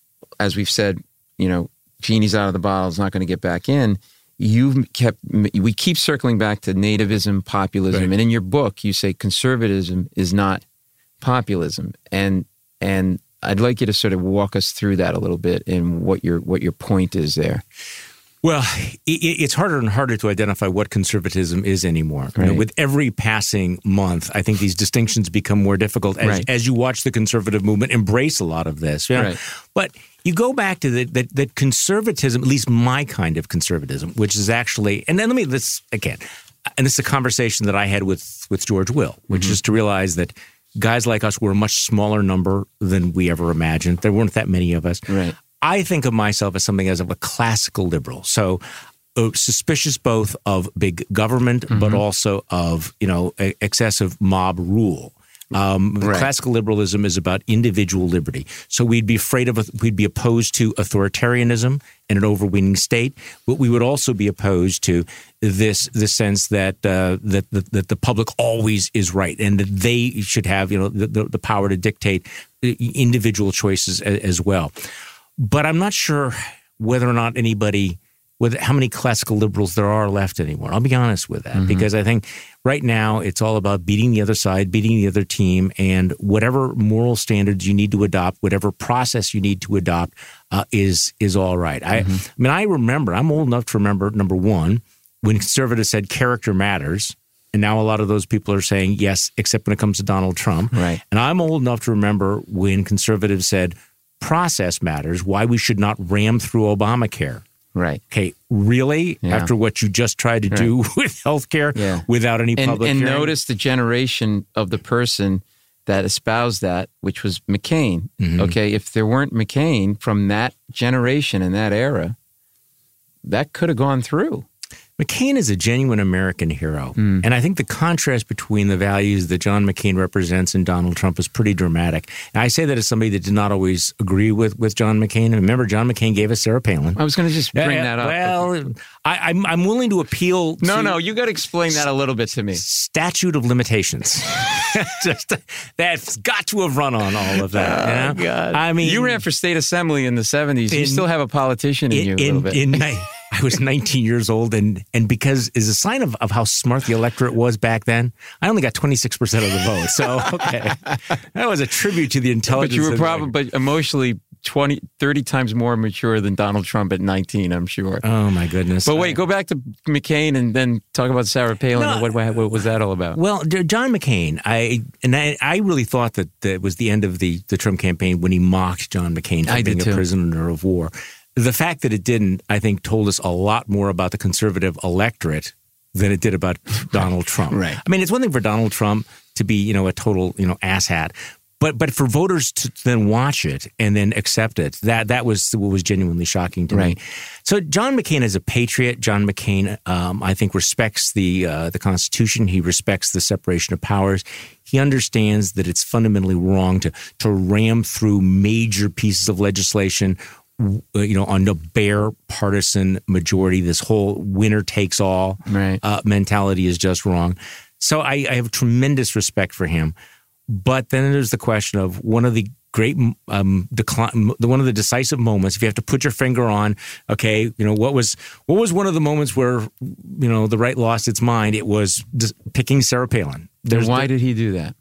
as we've said, you know, genie's out of the bottle, is not going to get back in. You've kept, we keep circling back to nativism, populism. Right. And in your book, you say conservatism is not populism, and and I'd like you to sort of walk us through that a little bit and what your what your point is there. Well, it, it's harder and harder to identify what conservatism is anymore. Right. You know, with every passing month, I think these distinctions become more difficult as, right. as you watch the conservative movement embrace a lot of this. You know? Right. But you go back to the, that that conservatism, at least my kind of conservatism, which is actually, and then let me let's again, and this is a conversation that I had with with George Will, which mm-hmm. is to realize that guys like us were a much smaller number than we ever imagined. There weren't that many of us. Right. I think of myself as something as of a classical liberal. So uh, suspicious both of big government, mm-hmm. but also of, you know, a- excessive mob rule. Um, right. Classical liberalism is about individual liberty. So we'd be afraid of, we'd be opposed to authoritarianism and an overweening state, but we would also be opposed to this this sense that uh, that, that that the public always is right and that they should have, you know, the, the, the power to dictate individual choices as, as well. But I'm not sure whether or not anybody, with how many classical liberals there are left anymore. I'll be honest with that, mm-hmm. because I think right now it's all about beating the other side, beating the other team, and whatever moral standards you need to adopt, whatever process you need to adopt uh, is is all right. Mm-hmm. I, I mean, I remember, I'm old enough to remember, number one, when conservatives said character matters, and now a lot of those people are saying yes, except when it comes to Donald Trump. Right. And I'm old enough to remember when conservatives said process matters, why we should not ram through Obamacare. Right. Okay, really? Yeah. After what you just tried to right. do with healthcare yeah. without any and, public and hearing? notice the generation of the person that espoused that, which was McCain. Mm-hmm. Okay, if there weren't McCain from that generation and that era, that could have gone through. McCain is a genuine American hero. Mm. And I think the contrast between the values that John McCain represents and Donald Trump is pretty dramatic. And I say that as somebody that did not always agree with, with John McCain. Remember, John McCain gave us Sarah Palin. I was going to just bring uh, that up. Well, I, I'm, I'm willing to appeal No, to no, you got to explain that a little bit to me. Statute of limitations. Just, that's got to have run on all of that. Oh, you know? God. I mean, you ran for state assembly in the seventies. You in- still have a politician in, in, you a in, little bit. in ni- I was nineteen years old, and and because is a sign of, of how smart the electorate was back then, I only got twenty-six percent of the vote. So, okay. That was a tribute to the intelligence. But you were of- probably, but emotionally twenty, thirty times more mature than Donald Trump at nineteen, I'm sure. Oh, my goodness. But wait, I- go back to McCain and then talk about Sarah Palin. No. what, what, what was that all about? Well, John McCain, I and I, I really thought that, that it was the end of the, the Trump campaign when he mocked John McCain for I being did a too. prisoner of war. The fact that it didn't, I think, told us a lot more about the conservative electorate than it did about Donald Trump. Right. I mean, it's one thing for Donald Trump to be, you know, a total, you know, asshat. But but for voters to then watch it and then accept it, that that was what was genuinely shocking to Right. me. So John McCain is a patriot. John McCain, um, I think, respects the uh, the Constitution. He respects the separation of powers. He understands that it's fundamentally wrong to to ram through major pieces of legislation, you know, on the bare partisan majority. This whole winner takes all Right. uh, mentality is just wrong. So I, I have tremendous respect for him. But then there's the question of one of the great um, decline, one of the decisive moments. If you have to put your finger on, okay, you know, what was what was one of the moments where, you know, the right lost its mind? It was just picking Sarah Palin. There's why did he do that?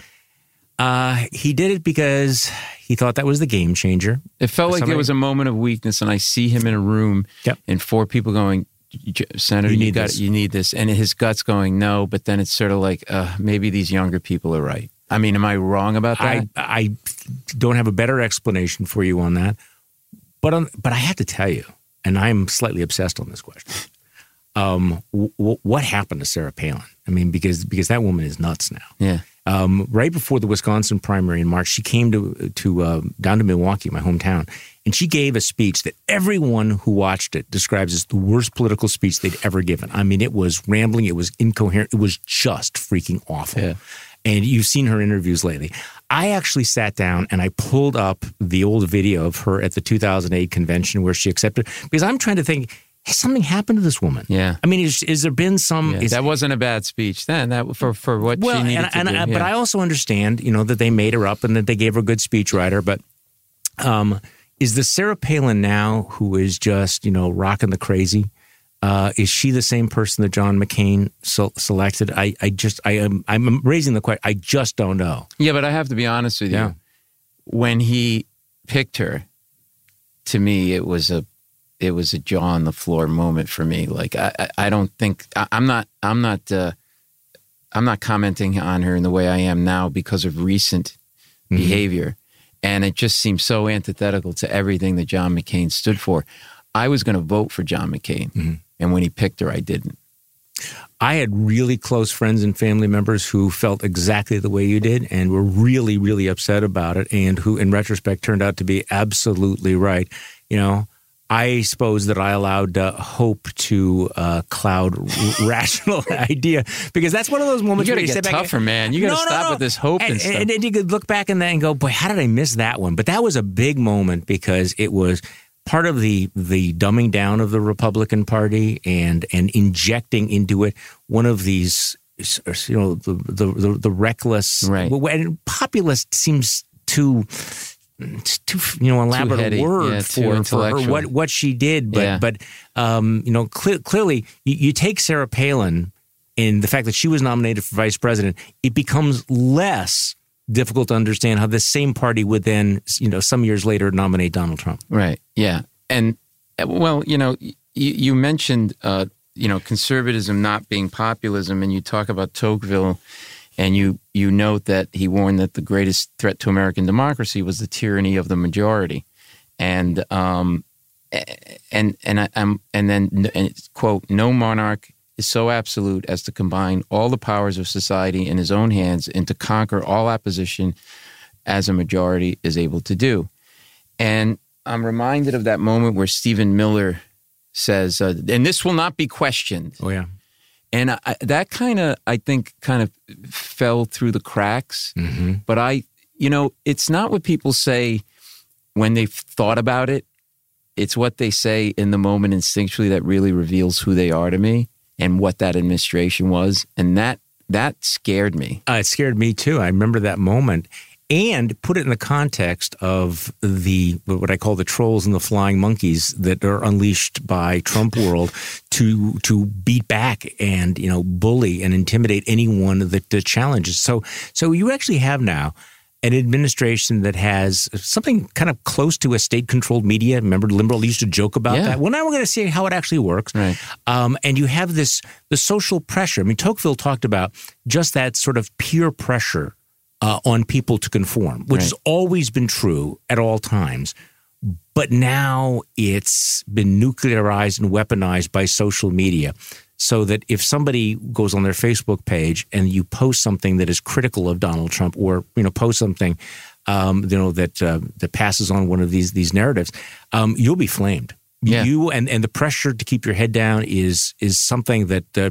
Uh, he did it because he thought that was the game changer. It felt like Somebody- there was a moment of weakness, and I see him in a room Yep. and four people going, Senator, You you, need got this. you need this. And his gut's going, no, but then it's sort of like, uh, maybe these younger people are right. I mean, am I wrong about that? I I don't have a better explanation for you on that, but on, but I have to tell you, and I'm slightly obsessed on this question. Um, w- w- what happened to Sarah Palin? I mean, because because that woman is nuts now. yeah. Um, right before the Wisconsin primary in March, she came to to uh, down to Milwaukee, my hometown, and she gave a speech that everyone who watched it describes as the worst political speech they'd ever given. I mean, it was rambling, it was incoherent, it was just freaking awful. Yeah. And you've seen her interviews lately. I actually sat down and I pulled up the old video of her at the two thousand eight convention where she accepted, because I'm trying to think, has something happened to this woman? Yeah. I mean, is, is there been some... Yeah, is, that wasn't a bad speech then. That for for what well, she needed and, to and, do. I- yeah. but I also understand, you know, that they made her up and that they gave her a good speechwriter. But um, is the Sarah Palin now who is just, you know, rocking the crazy? Uh, is she the same person that John McCain so, selected? I, I just, I am, I'm raising the question. I just don't know. Yeah, but I have to be honest with you. Yeah. When he picked her, to me, it was a, it was a jaw on the floor moment for me. Like I, I, I don't think I, I'm not, I'm not, uh, I'm not commenting on her in the way I am now because of recent Mm-hmm. behavior, and it just seems so antithetical to everything that John McCain stood for. I was going to vote for John McCain, Mm-hmm. and when he picked her, I didn't. I had really close friends and family members who felt exactly the way you did and were really, really upset about it, and who, in retrospect, turned out to be absolutely right. You know, I suppose that I allowed uh, hope to uh, cloud r- rational idea, because that's one of those moments You where got to you get sit back tougher, and, man. You got to No, no, stop no. with this hope and, and, stuff. and then you could look back and then and go, boy, how did I miss that one? But that was a big moment because it was part of the the dumbing down of the Republican Party and and injecting into it one of these, you know, the the the, the reckless, Right. And populist seems too. Too, you know, elaborate heady. word Yeah, too for, for her, intellectual. what what she did, but Yeah. but um, you know, cle- clearly you, you take Sarah Palin and the fact that she was nominated for vice president, it becomes less difficult to understand how this same party would then, you know, some years later nominate Donald Trump. Right. Yeah. And, uh, well, you know, you, you mentioned, uh, you know, conservatism not being populism, and you talk about Tocqueville, and you, you note that he warned that the greatest threat to American democracy was the tyranny of the majority. And, um, and, and, I, I'm, and then, and it's, quote, no monarch is so absolute as to combine all the powers of society in his own hands and to conquer all opposition as a majority is able to do. And I'm reminded of that moment where Stephen Miller says, uh, and this will not be questioned. Oh, yeah. And I, that kind of, I think, kind of fell through the cracks. Mm-hmm. But I, you know, it's not what people say when they've thought about it. It's what they say in the moment instinctually that really reveals who they are to me and what that administration was. And that that scared me. Uh, it scared me too. I remember that moment. And put it in the context of the what I call the trolls and the flying monkeys that are unleashed by Trump world to to beat back and, you know, bully and intimidate anyone that, that challenges. So so you actually have now an administration that has something kind of close to a state-controlled media. Remember, Limbaugh used to joke about yeah. that. Well, now we're going to see how it actually works. Right. Um, and you have this the social pressure. I mean, Tocqueville talked about just that sort of peer pressure Uh, on people to conform, which right. has always been true at all times. But now it's been nuclearized and weaponized by social media so that if somebody goes on their Facebook page and you post something that is critical of Donald Trump or, you know, post something, um, you know, that uh, that passes on one of these these narratives, um, you'll be flamed. Yeah. You and, and the pressure to keep your head down is is something that uh,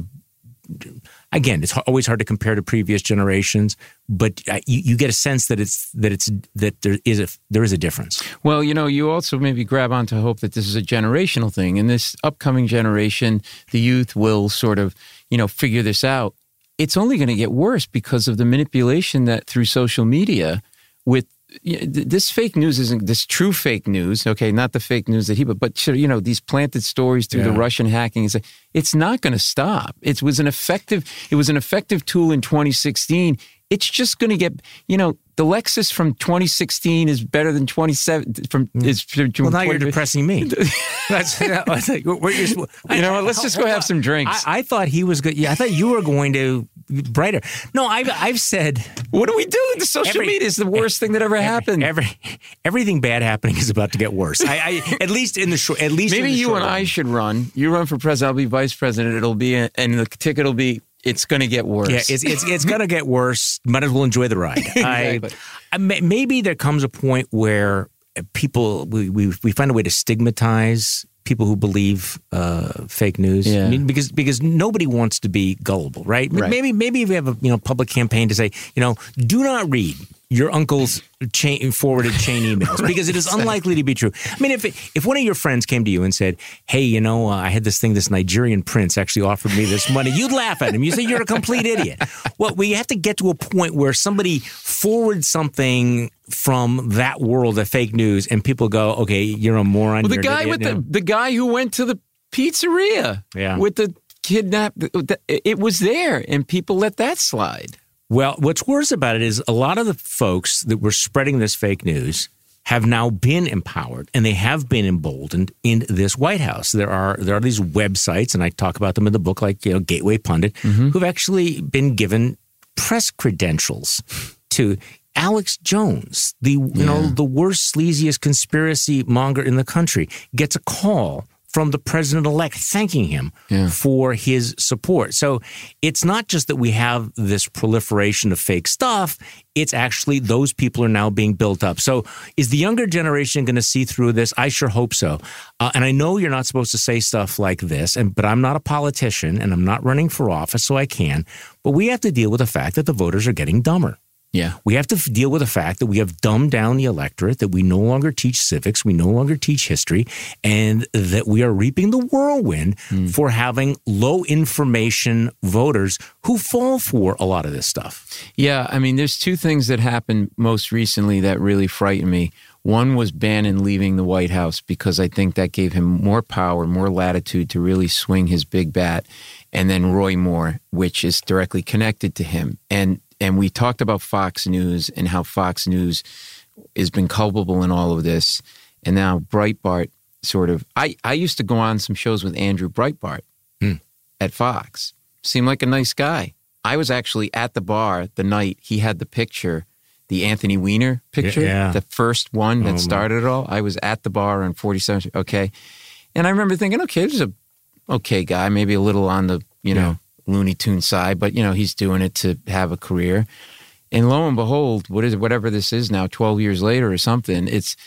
again, it's always hard to compare to previous generations, but you, you get a sense that it's that it's that there is a there is a difference. Well, you know, you also maybe grab onto hope that this is a generational thing. In this upcoming generation, the youth will sort of, you know, figure this out. It's only going to get worse because of the manipulation that through social media with you know, this fake news isn't this true fake news. Okay, not the fake news that he, but, but you know, these planted stories through yeah. the Russian hacking. It's, it's not going to stop. It was an effective. It was an effective tool in twenty sixteen. It's just going to get. You know, the Lexus from twenty sixteen is better than twenty-seven from. Is from, well, now you're depressing me. That's, that's like, we're, we're, you know what? Let's just go have some drinks. I, I thought he was good. Yeah, I thought you were going to brighter. No, I've I've said. What do we do? The social every, media is the worst thing that ever every, happened. Every everything bad happening is about to get worse. I, I at least in the short. At least maybe in the you short and run. I should run. You run for president. I'll be vice president. It'll be a, and the ticket will be. It's going to get worse. Yeah, it's it's, it's going to get worse. Might as well enjoy the ride. Exactly. I, I, maybe there comes a point where people we we, we find a way to stigmatize people who believe uh, fake news. Yeah. I mean, because because nobody wants to be gullible, right? right? Maybe maybe if we have a you know public campaign to say, you know, do not read your uncle's chain, forwarded chain emails right, because it is unlikely to be true. I mean, if it, if one of your friends came to you and said, "Hey, you know, uh, I had this thing. This Nigerian prince actually offered me this money," you'd laugh at him. You say you're a complete idiot. Well, we have to get to a point where somebody forwards something from that world of fake news, and people go, "Okay, you're a moron." Well, the you're guy an with idiot. the the guy who went to the pizzeria, yeah. with the kidnap, it was there, and people let that slide. Well, what's worse about it is a lot of the folks that were spreading this fake news have now been empowered and they have been emboldened in this White House. There are there are these websites, and I talk about them in the book, like you know Gateway Pundit, mm-hmm. who've actually been given press credentials to Alex Jones, the you yeah. know the worst, sleaziest conspiracy monger in the country, gets a call from the president-elect thanking him yeah. for his support. So it's not just that we have this proliferation of fake stuff, it's actually those people are now being built up. So is the younger generation going to see through this? I sure hope so. Uh, and I know you're not supposed to say stuff like this, and but I'm not a politician, and I'm not running for office, so I can. But we have to deal with the fact that the voters are getting dumber. Yeah. We have to f- deal with the fact that we have dumbed down the electorate, that we no longer teach civics, we no longer teach history, and that we are reaping the whirlwind mm. for having low information voters who fall for a lot of this stuff. Yeah, I mean, there's two things that happened most recently that really frightened me. One was Bannon leaving the White House because I think that gave him more power, more latitude to really swing his big bat. And then Roy Moore, which is directly connected to him. And And we talked about Fox News and how Fox News has been culpable in all of this. And now Breitbart sort of... I, I used to go on some shows with Andrew Breitbart mm. at Fox. Seemed like a nice guy. I was actually at the bar the night he had the picture, the Anthony Weiner picture, yeah, yeah. the first one that oh, started it all. I was at the bar on forty-seventh. Okay. And I remember thinking, okay, this is a okay guy, maybe a little on the, you know... Yeah. Looney Tune side, but you know he's doing it to have a career. And lo and behold, what is it? Whatever this is now, twelve years later or something, it's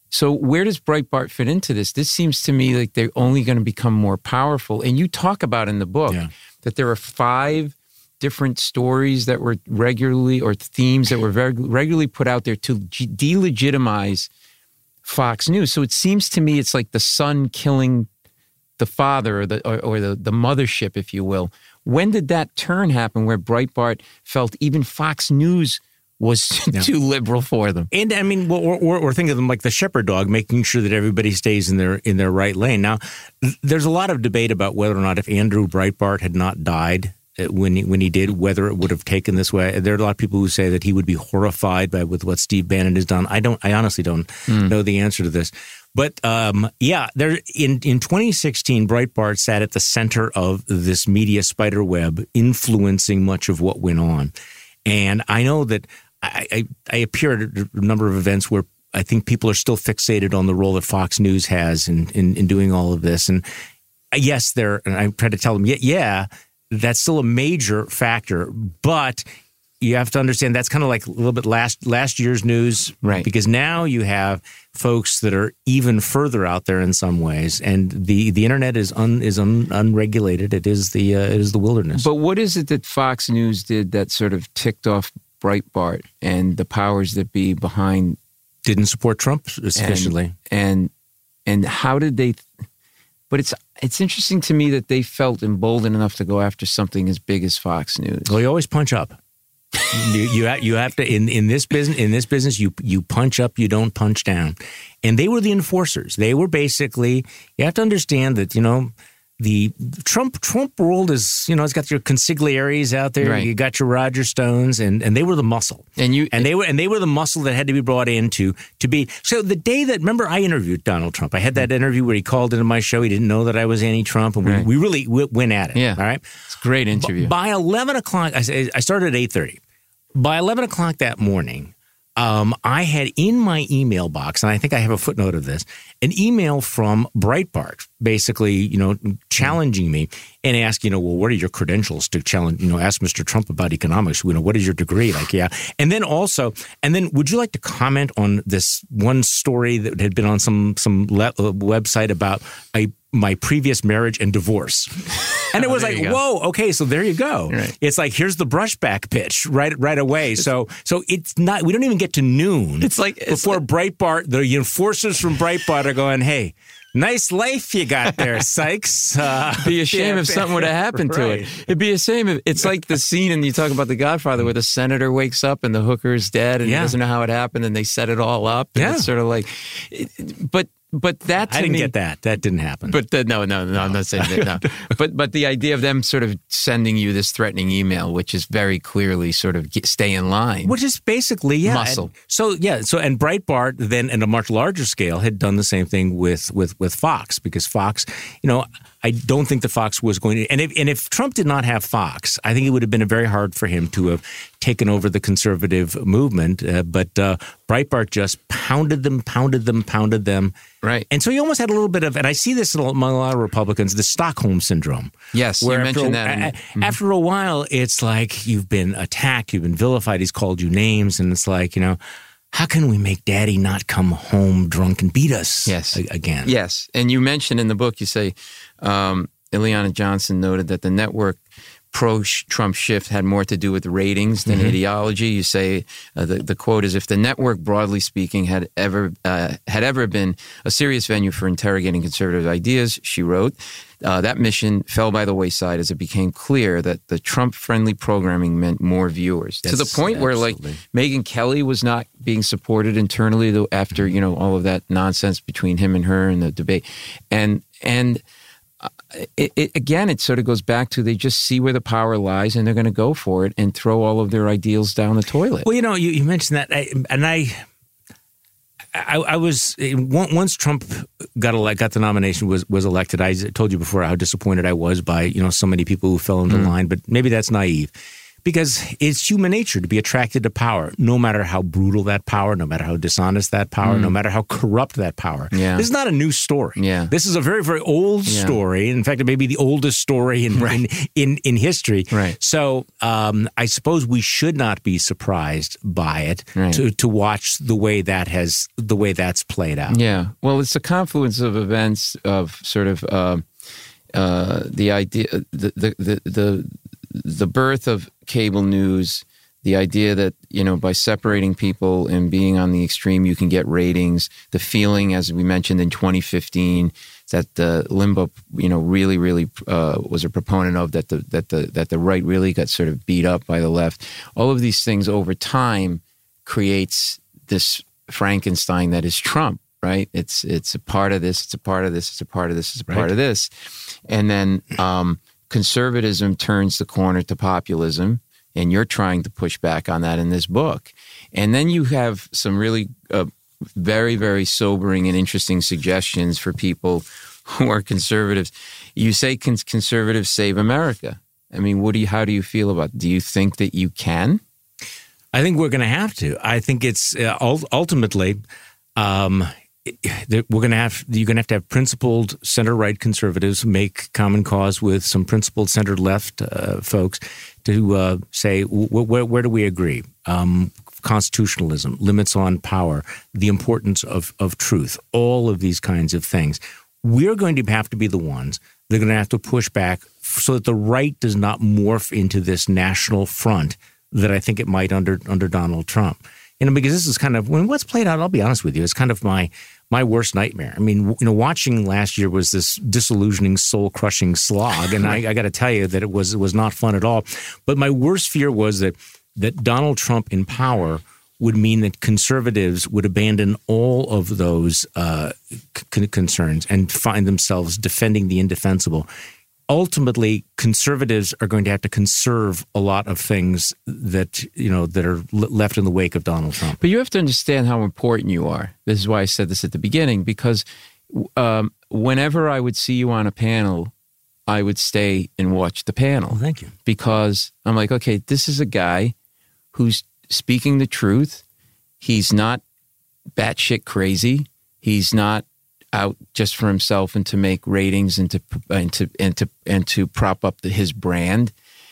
So where does Breitbart fit into this? This seems to me like they're only going to become more powerful. And you talk about in the book yeah. that there are five different stories that were regularly, or themes that were very regularly put out there to delegitimize Fox News. So it seems to me it's like the son killing the father, or the or, or the, the mothership, if you will. When did that turn happen where Breitbart felt even Fox News was yeah. too liberal for them? And I mean, or, or, or think of them like the shepherd dog, making sure that everybody stays in their in their right lane. Now, there's a lot of debate about whether or not if Andrew Breitbart had not died when he, when he did, whether it would have taken this way. There are a lot of people who say that he would be horrified by with what Steve Bannon has done. I don't. I honestly don't mm. know the answer to this. But um, yeah, there in in twenty sixteen, Breitbart sat at the center of this media spider web, influencing much of what went on. And I know that I, I, I appear at a number of events where I think people are still fixated on the role that Fox News has in in, in doing all of this. And yes, they're. And I try to tell them, yeah, yeah. That's still a major factor, but you have to understand that's kind of like a little bit last last year's news, right? Because now you have folks that are even further out there in some ways, and the, the internet is un, is un, unregulated. It is the uh, it is the wilderness. But what is it that Fox News did that sort of ticked off Breitbart and the powers that be behind? Didn't support Trump sufficiently, and and, and how did they? But it's it's interesting to me that they felt emboldened enough to go after something as big as Fox News. Well, you always punch up. you you have, you have to in, in this business in this business you you punch up, you don't punch down. And they were the enforcers. They were basically, you have to understand that, you know, the Trump Trump world is, you know, it's got your consigliaries out there. Right. You got your Roger Stones, and, and they were the muscle. And you and they were and they were the muscle that had to be brought in to to be. So the day that, remember, I interviewed Donald Trump. I had that interview where he called into my show. He didn't know that I was anti-Trump, and we, right. we really w- went at it. Yeah, all right. It's a great interview. B- by eleven o'clock, I, I started at eight thirty. By eleven o'clock that morning, Um, I had in my email box, and I think I have a footnote of this, an email from Breitbart, basically, you know, challenging me and ask, you know, well, what are your credentials to challenge, you know, ask Mister Trump about economics? You know, what is your degree? Like, yeah. And then also, and then would you like to comment on this one story that had been on some, some le- website about a my previous marriage and divorce? And it was oh, like, whoa, okay, so there you go. Right. It's like, here's the brushback pitch right right away. So so it's not, we don't even get to noon. It's like it's before like, Breitbart, the enforcers from Breitbart are going, hey, nice life you got there, Sykes. Uh, It'd be a shame yeah, if something would have happened to right. it. It'd be a shame if it's like the scene, and you talk about The Godfather, where the senator wakes up and the hooker is dead, and yeah. he doesn't know how it happened, and they set it all up. And yeah. it's sort of like, it, but. But that to I didn't me, get that. That didn't happen. But the, no, no, no, no, I'm not saying that. No. but but the idea of them sort of sending you this threatening email, which is very clearly sort of get, stay in line, which is basically yeah. muscle. And so yeah. So and Breitbart then, at a much larger scale, had done the same thing with with with Fox, because Fox, you know, I don't think that Fox was going to. And if and if Trump did not have Fox, I think it would have been very hard for him to have taken over the conservative movement. Uh, but uh, Breitbart just pounded them, pounded them, pounded them. Right. And so you almost had a little bit of, and I see this among a lot of Republicans, the Stockholm syndrome. Yes, you mentioned a, that. A, mm-hmm. After a while, it's like you've been attacked, you've been vilified, he's called you names, and it's like, you know, how can we make Daddy not come home drunk and beat us yes. a- again? Yes. And you mentioned in the book, you say, um, Ileana Johnson noted that the network pro-Trump shift had more to do with ratings than mm-hmm. ideology. You say uh, the the quote is, "If the network, broadly speaking, had ever uh, had ever been a serious venue for interrogating conservative ideas," she wrote, uh, "that mission fell by the wayside as it became clear that the Trump-friendly programming meant more viewers." That's, to the point where, absolutely. like, Megyn Kelly was not being supported internally though, after mm-hmm. you know all of that nonsense between him and her and the debate, and and. It, it, again, it sort of goes back to they just see where the power lies and they're going to go for it and throw all of their ideals down the toilet. Well, you know, you, you mentioned that, I, and I, I, I was once Trump got elect, got the nomination, was was elected. I told you before how disappointed I was by you know so many people who fell into mm. line, but maybe that's naive. Because it's human nature to be attracted to power, no matter how brutal that power, no matter how dishonest that power, mm. no matter how corrupt that power. Yeah. This is not a new story. Yeah. This is a very, very old yeah. story. In fact, it may be the oldest story in right. in, in, in history. Right. So um, I suppose we should not be surprised by it right. to, to watch the way that has the way that's played out. Yeah. Well, it's a confluence of events of sort of uh, uh, the idea, the the the. the the birth of cable news, the idea that, you know, by separating people and being on the extreme, you can get ratings, the feeling, as we mentioned in twenty fifteen, that the Limbaugh, you know, really, really uh, was a proponent of, that the, that the, that the right really got sort of beat up by the left. All of these things over time creates this Frankenstein that is Trump, right? It's, it's a part of this, it's a part of this, it's a part of this, it's a part right. of this. And then, um, conservatism turns the corner to populism, and you're trying to push back on that in this book. And then you have some really uh, very, very sobering and interesting suggestions for people who are conservatives. You say cons- conservatives save America. I mean, what do you? How do you feel about it? Do you think that you can? I think we're going to have to. I think it's uh, ultimately... Um, We're going to have you're going to have to have principled center-right conservatives make common cause with some principled center-left uh, folks to uh, say wh- wh- where do we agree? Um, constitutionalism, limits on power, the importance of of truth, all of these kinds of things. We're going to have to be the ones that are going to have to push back so that the right does not morph into this national front that I think it might under under Donald Trump. You know, because this is kind of when what's played out. I'll be honest with you, it's kind of my. My worst nightmare. I mean, you know, watching last year was this disillusioning, soul-crushing slog, and I, I got to tell you that it was it was not fun at all. But my worst fear was that that Donald Trump in power would mean that conservatives would abandon all of those uh, c- concerns and find themselves defending the indefensible. Ultimately, conservatives are going to have to conserve a lot of things that, you know, that are left in the wake of Donald Trump. But you have to understand how important you are. This is why I said this at the beginning, because um, whenever I would see you on a panel, I would stay and watch the panel. Well, thank you. Because I'm like, okay, this is a guy who's speaking the truth. He's not batshit crazy. He's not out just for himself and to make ratings and to and to and to and to prop up the, his brand.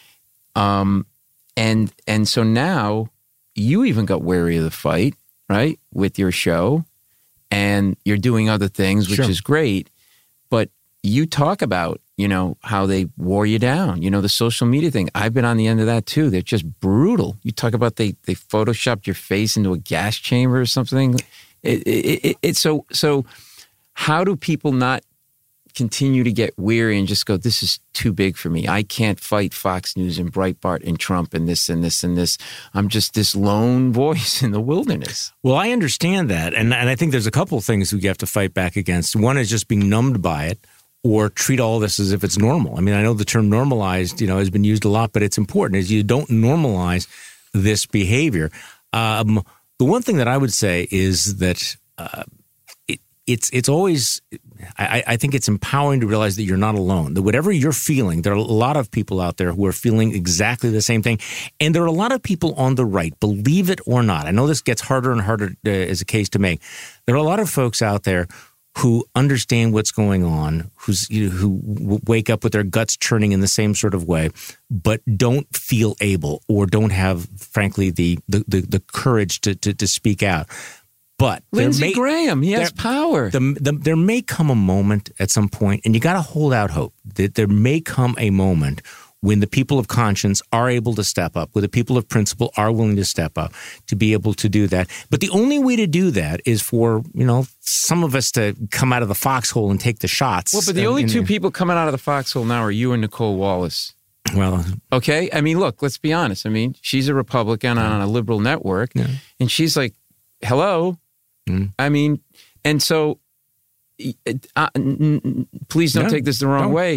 Um, and and so now you even got wary of the fight, right, with your show, and you're doing other things, which sure. is great. But you talk about, you know, how they wore you down. You know, the social media thing. I've been on the end of that too. They're just brutal. You talk about they they photoshopped your face into a gas chamber or something. It, it, it, it so so. How do people not continue to get weary and just go, this is too big for me. I can't fight Fox News and Breitbart and Trump and this and this and this. I'm just this lone voice in the wilderness. Well, I understand that. And, and I think there's a couple of things we have to fight back against. One is just being numbed by it or treat all this as if it's normal. I mean, I know the term normalized, you know, has been used a lot, but it's important is you don't normalize this behavior. Um, the one thing that I would say is that uh, It's it's always, I, I think it's empowering to realize that you're not alone, that whatever you're feeling, there are a lot of people out there who are feeling exactly the same thing. And there are a lot of people on the right, believe it or not. I know this gets harder and harder uh, as a case to make. There are a lot of folks out there who understand what's going on, who's you know, who w- wake up with their guts churning in the same sort of way, but don't feel able or don't have, frankly, the the, the, the courage to, to, to speak out. But Lindsey may, Graham, he has there, power. The, the, there may come a moment at some point, and you got to hold out hope that there may come a moment when the people of conscience are able to step up, when the people of principle are willing to step up to be able to do that. But the only way to do that is for, you know, some of us to come out of the foxhole and take the shots. Well, but the and, only and, two people coming out of the foxhole now are you and Nicole Wallace. Well, okay. I mean, look, let's be honest. I mean, she's a Republican yeah. on a liberal network, yeah. and she's like, hello. Mm. I mean, and so uh, n- n- please don't no, take this the wrong don't. way.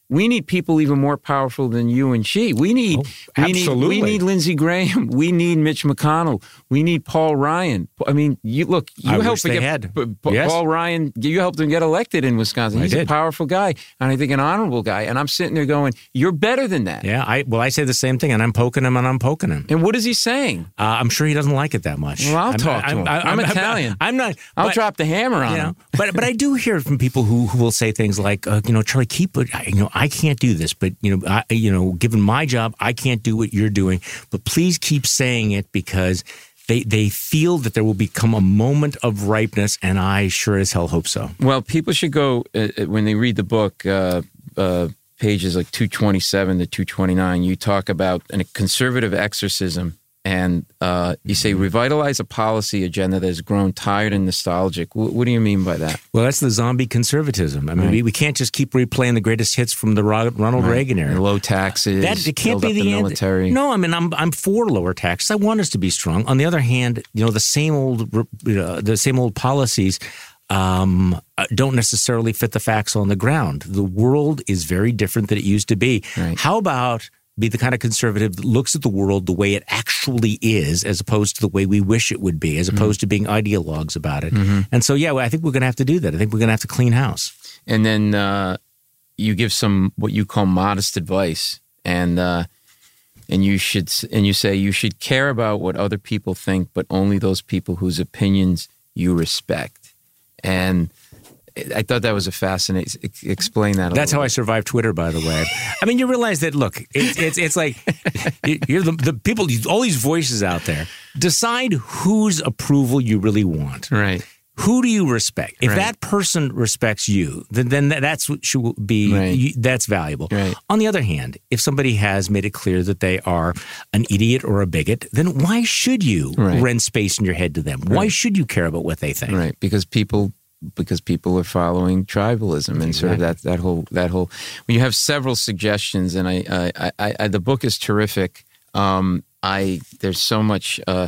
We need people even more powerful than you and she. We need, oh, we need, we need Lindsey Graham. We need Mitch McConnell. We need Paul Ryan. I mean, you look, you I helped wish they get had. P- Yes. Paul Ryan. You helped him get elected in Wisconsin. He's I a did. powerful guy, and I think an honorable guy. And I'm sitting there going, "You're better than that." Yeah, I well, I say the same thing, and I'm poking him, and I'm poking him. And what is he saying? Uh, I'm sure he doesn't like it that much. Well, I'll I'm, talk to I'm, him. I'm, I'm I'm Italian. I'm not. I'll but, drop the hammer on you know, him. but but I do hear from people who, who will say things like, uh, you know, Charlie, keep it. You know, I can't do this, but you know, I, you know, given my job, I can't do what you're doing. But please keep saying it because they they feel that there will become a moment of ripeness, and I sure as hell hope so. Well, people should go uh, when they read the book. Uh, uh, pages like two twenty-seven to two twenty-nine. You talk about a conservative exorcism. And uh, you say revitalize a policy agenda that has grown tired and nostalgic. W- what do you mean by that? Well, that's the zombie conservatism. I mean, Right. we, we can't just keep replaying the greatest hits from the Ro- Ronald Right. Reagan era. And low taxes. That it can't build be up the, the end. military. No, I mean I'm I'm for lower taxes. I want us to be strong. On the other hand, you know the same old you know, the same old policies um, uh, don't necessarily fit the facts on the ground. The world is very different than it used to be. Right. How about be the kind of conservative that looks at the world the way it actually is, as opposed to the way we wish it would be, as opposed mm-hmm. to being ideologues about it. Mm-hmm. And so, yeah, well, I think we're going to have to do that. I think we're going to have to clean house. And then uh, you give some what you call modest advice, and uh, and you should and you say you should care about what other people think, but only those people whose opinions you respect. And I thought that was a fascinating. Explain that. A That's how bit. I survived Twitter, by the way. I mean, you realize that. Look, it's it's, it's like you're the, the people, all these voices out there. Decide whose approval you really want. Right. Who do you respect? If Right. that person respects you, then then that's what should be. Right. You, that's valuable. Right. On the other hand, if somebody has made it clear that they are an idiot or a bigot, then why should you Right. rent space in your head to them? Why Right. should you care about what they think? Right. Because people. Because people are following tribalism and sort of that that whole that whole. When you have several suggestions, and I, I, I, I the book is terrific. Um, I there's so much. Uh,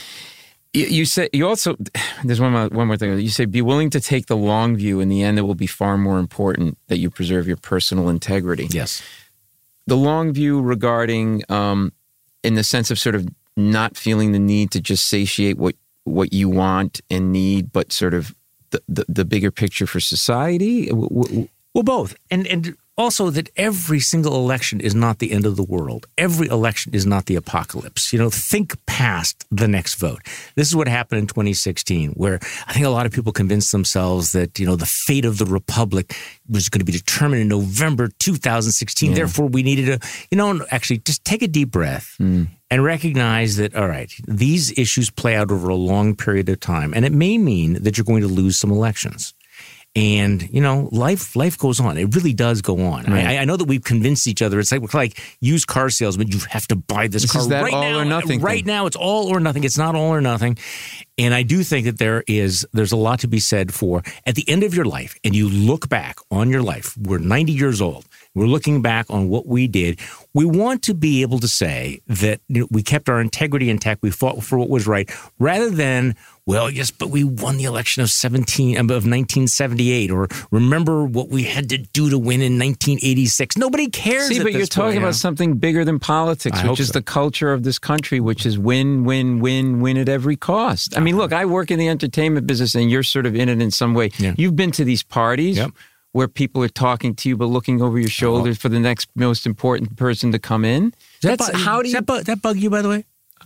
you, you say you also there's one more, one more thing. You say be willing to take the long view. In the end, it will be far more important that you preserve your personal integrity. Yes. The long view regarding, um, in the sense of sort of not feeling the need to just satiate what what you want and need, but sort of The, the, the bigger picture for society? Well, both. And and also that every single election is not the end of the world. Every election is not the apocalypse. You know, think past the next vote. This is what happened in twenty sixteen, where I think a lot of people convinced themselves that, you know, the fate of the republic was going to be determined in November two thousand sixteen. Yeah. Therefore, we needed to, you know, actually just take a deep breath. Mm. And recognize that, all right, these issues play out over a long period of time. And it may mean that you're going to lose some elections. And, you know, life life goes on. It really does go on. Right. I, I know that we've convinced each other. It's like we're like used car salesmen. You have to buy this, This car is that right all now. or nothing Right thing. now, it's all or nothing. It's not all or nothing. And I do think that there is there's a lot to be said for at the end of your life, and you look back on your life. We're ninety years old. We're looking back on what we did. We want to be able to say that, you know, we kept our integrity intact. We fought for what was right, rather than, well, yes, but we won the election of seventeen of nineteen seventy-eight, or remember what we had to do to win in nineteen eighty-six. Nobody cares. See, at but this you're talking point, about you know? something bigger than politics, I which hope is so. the culture of this country, which is win, win, win, win at every cost. I mean, look, I work in the entertainment business, and you're sort of in it in some way. Yeah. You've been to these parties. Yep. Where people are talking to you but looking over your shoulder Oh. for the next most important person to come in. Does that That's bu- how do does you? that, bu- that bug you, by the way?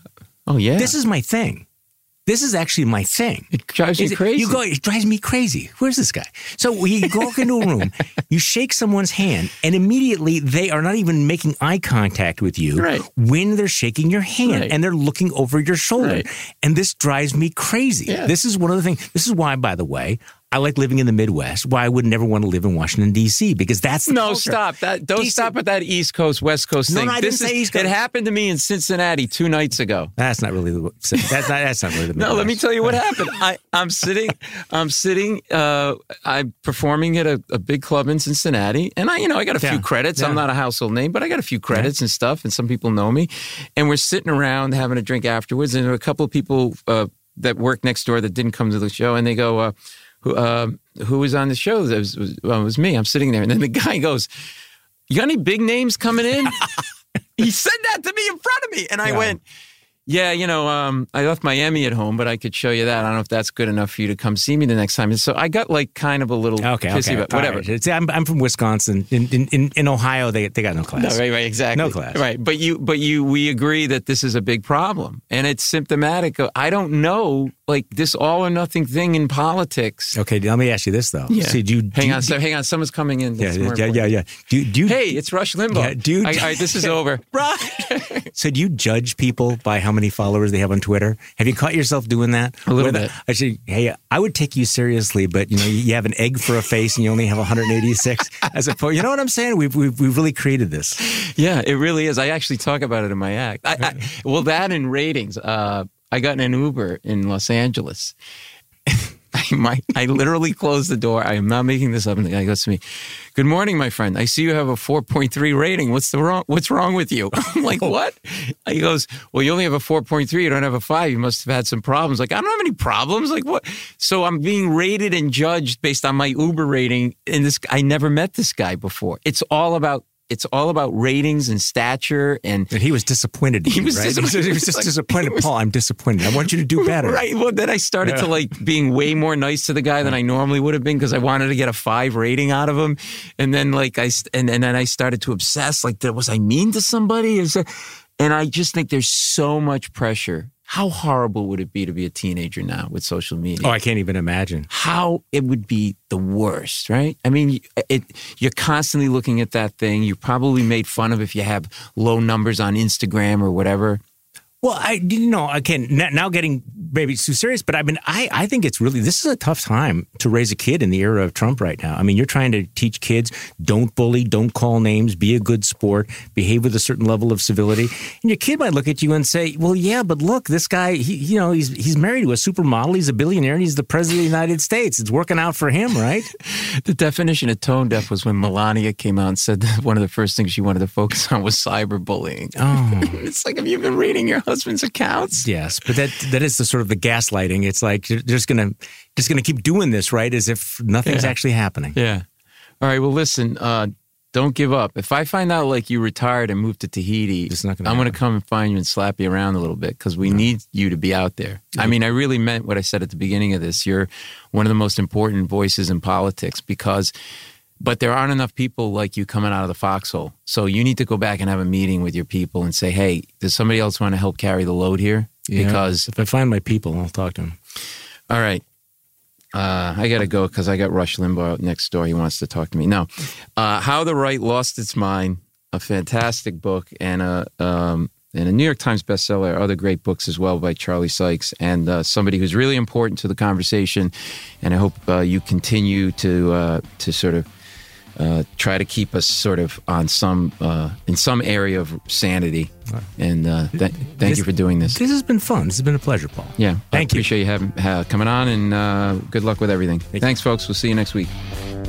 Oh yeah, This is my thing. This is actually my thing. it drives you Is it- crazy. You go, it drives me crazy. Where's this guy? So you walk into a room, you shake someone's hand, and immediately they are not even making eye contact with you Right. when they're shaking your hand, Right. and they're looking over your shoulder. Right. And this drives me crazy. Yeah. This is one of the things. This is why, by the way, I like living in the Midwest. Why I would never want to live in Washington, D C, because that's the No, culture. stop that! Don't D C stop at that East Coast, West Coast No, thing. no, I this didn't say is, East Coast. It happened to me in Cincinnati two nights ago. That's not really the. That's not. That's not really the. No, let me Midwest. tell you what happened. I, I'm sitting, I'm sitting, uh, I'm performing at a, a big club in Cincinnati, and I, you know, I got a Yeah. few credits. I'm Yeah. not a household name, but I got a few credits and stuff, and some people know me. And we're sitting around having a drink afterwards, and there were a couple of people uh, that work next door that didn't come to the show, and they go, uh, "Who, uh, who was on the show?" It was, was, well, it was me. I'm sitting there, and then the guy goes, you got any big names coming in? He said that to me in front of me. And I yeah. went, yeah, you know, um, I left my Emmy at home, but I could show you that. I don't know if that's good enough for you to come see me the next time. And so I got like kind of a little okay, pissy, okay. but whatever. Right. I'm, I'm from Wisconsin. In, in in Ohio, they they got no class. No, right, right, exactly. No class. Right, but you, but you, we agree that this is a big problem, and it's symptomatic of, I don't know, like this all or nothing thing in politics. Okay, let me ask you this though. Yeah. See, do you, hang do on, you, so, hang on. Someone's coming in. Yeah, yeah, yeah, yeah, yeah. Do, do you, hey, it's Rush Limbaugh. Yeah, do you, I, I, this is over. Right. So do you judge people by how many followers they have on Twitter? Have you caught yourself doing that? A little Where bit. The, actually, hey, I would take you seriously, but you know, you have an egg for a face and you only have one hundred eighty-six. As opposed, you know what I'm saying? We've we've, we've really created this. Yeah, it really is. I actually talk about it in my act. I, I, well, that and ratings. Uh, I got in an Uber in Los Angeles. I might. I literally closed the door. I am not making this up. And the guy goes to me, "Good morning, my friend. I see you have a four point three rating. What's the wrong? What's wrong with you?" I'm like, "What?" He goes, "Well, you only have a four point three. You don't have a five. You must have had some problems." Like, I don't have any problems. Like, what? So I'm being rated and judged based on my Uber rating. And this, I never met this guy before. It's all about. It's all about ratings and stature, and, and he was disappointed. In he you, was right? disappointed. He was just like, disappointed. Was, Paul, I'm disappointed. I want you to do better. Right. Well, then I started yeah. to like being way more nice to the guy than I normally would have been because I wanted to get a five rating out of him, and then like I and, and then I started to obsess. Like, was I mean to somebody? Is that, and I just think there's so much pressure. How horrible would it be to be a teenager now with social media? Oh, I can't even imagine. How it would be the worst, right? I mean, it, you're constantly looking at that thing. You're probably made fun of if you have low numbers on Instagram or whatever. Well, I you know, again, now getting maybe too serious, but I mean, I, I think it's really, this is a tough time to raise a kid in the era of Trump right now. I mean, you're trying to teach kids, don't bully, don't call names, be a good sport, behave with a certain level of civility. And your kid might look at you and say, well, yeah, but look, this guy, he, you know, he's he's married to a supermodel, he's a billionaire, and he's the president of the United States. It's working out for him, right? The definition of tone deaf was when Melania came out and said that one of the first things she wanted to focus on was cyberbullying. Oh. It's like, have you been reading your husband's accounts? Yes, but that that is the sort of the gaslighting. It's like you're just gonna just gonna keep doing this, right? As if nothing's yeah. actually happening. Yeah. All right. Well, listen. Uh, don't give up. If I find out like you retired and moved to Tahiti, it's not gonna I'm going to happen. come and find you and slap you around a little bit because we no. need you to be out there. No. I mean, I really meant what I said at the beginning of this. You're one of the most important voices in politics because. But there aren't enough people like you coming out of the foxhole. So you need to go back and have a meeting with your people and say, hey, does somebody else want to help carry the load here? Yeah, because if I find my people, I'll talk to them. All right. Uh, I got to go because I got Rush Limbaugh next door. He wants to talk to me. No. Uh, How the Right Lost Its Mind, a fantastic book and a, um, and a New York Times bestseller, other great books as well by Charlie Sykes, and uh, somebody who's really important to the conversation. And I hope uh, you continue to uh, to sort of Uh, try to keep us sort of on some uh, in some area of sanity, and uh, th- thank this, you for doing this. This has been fun. This has been a pleasure, Paul. Yeah, thank I you. Appreciate you having uh, coming on, and uh, good luck with everything. Thank Thanks, you. folks. We'll see you next week.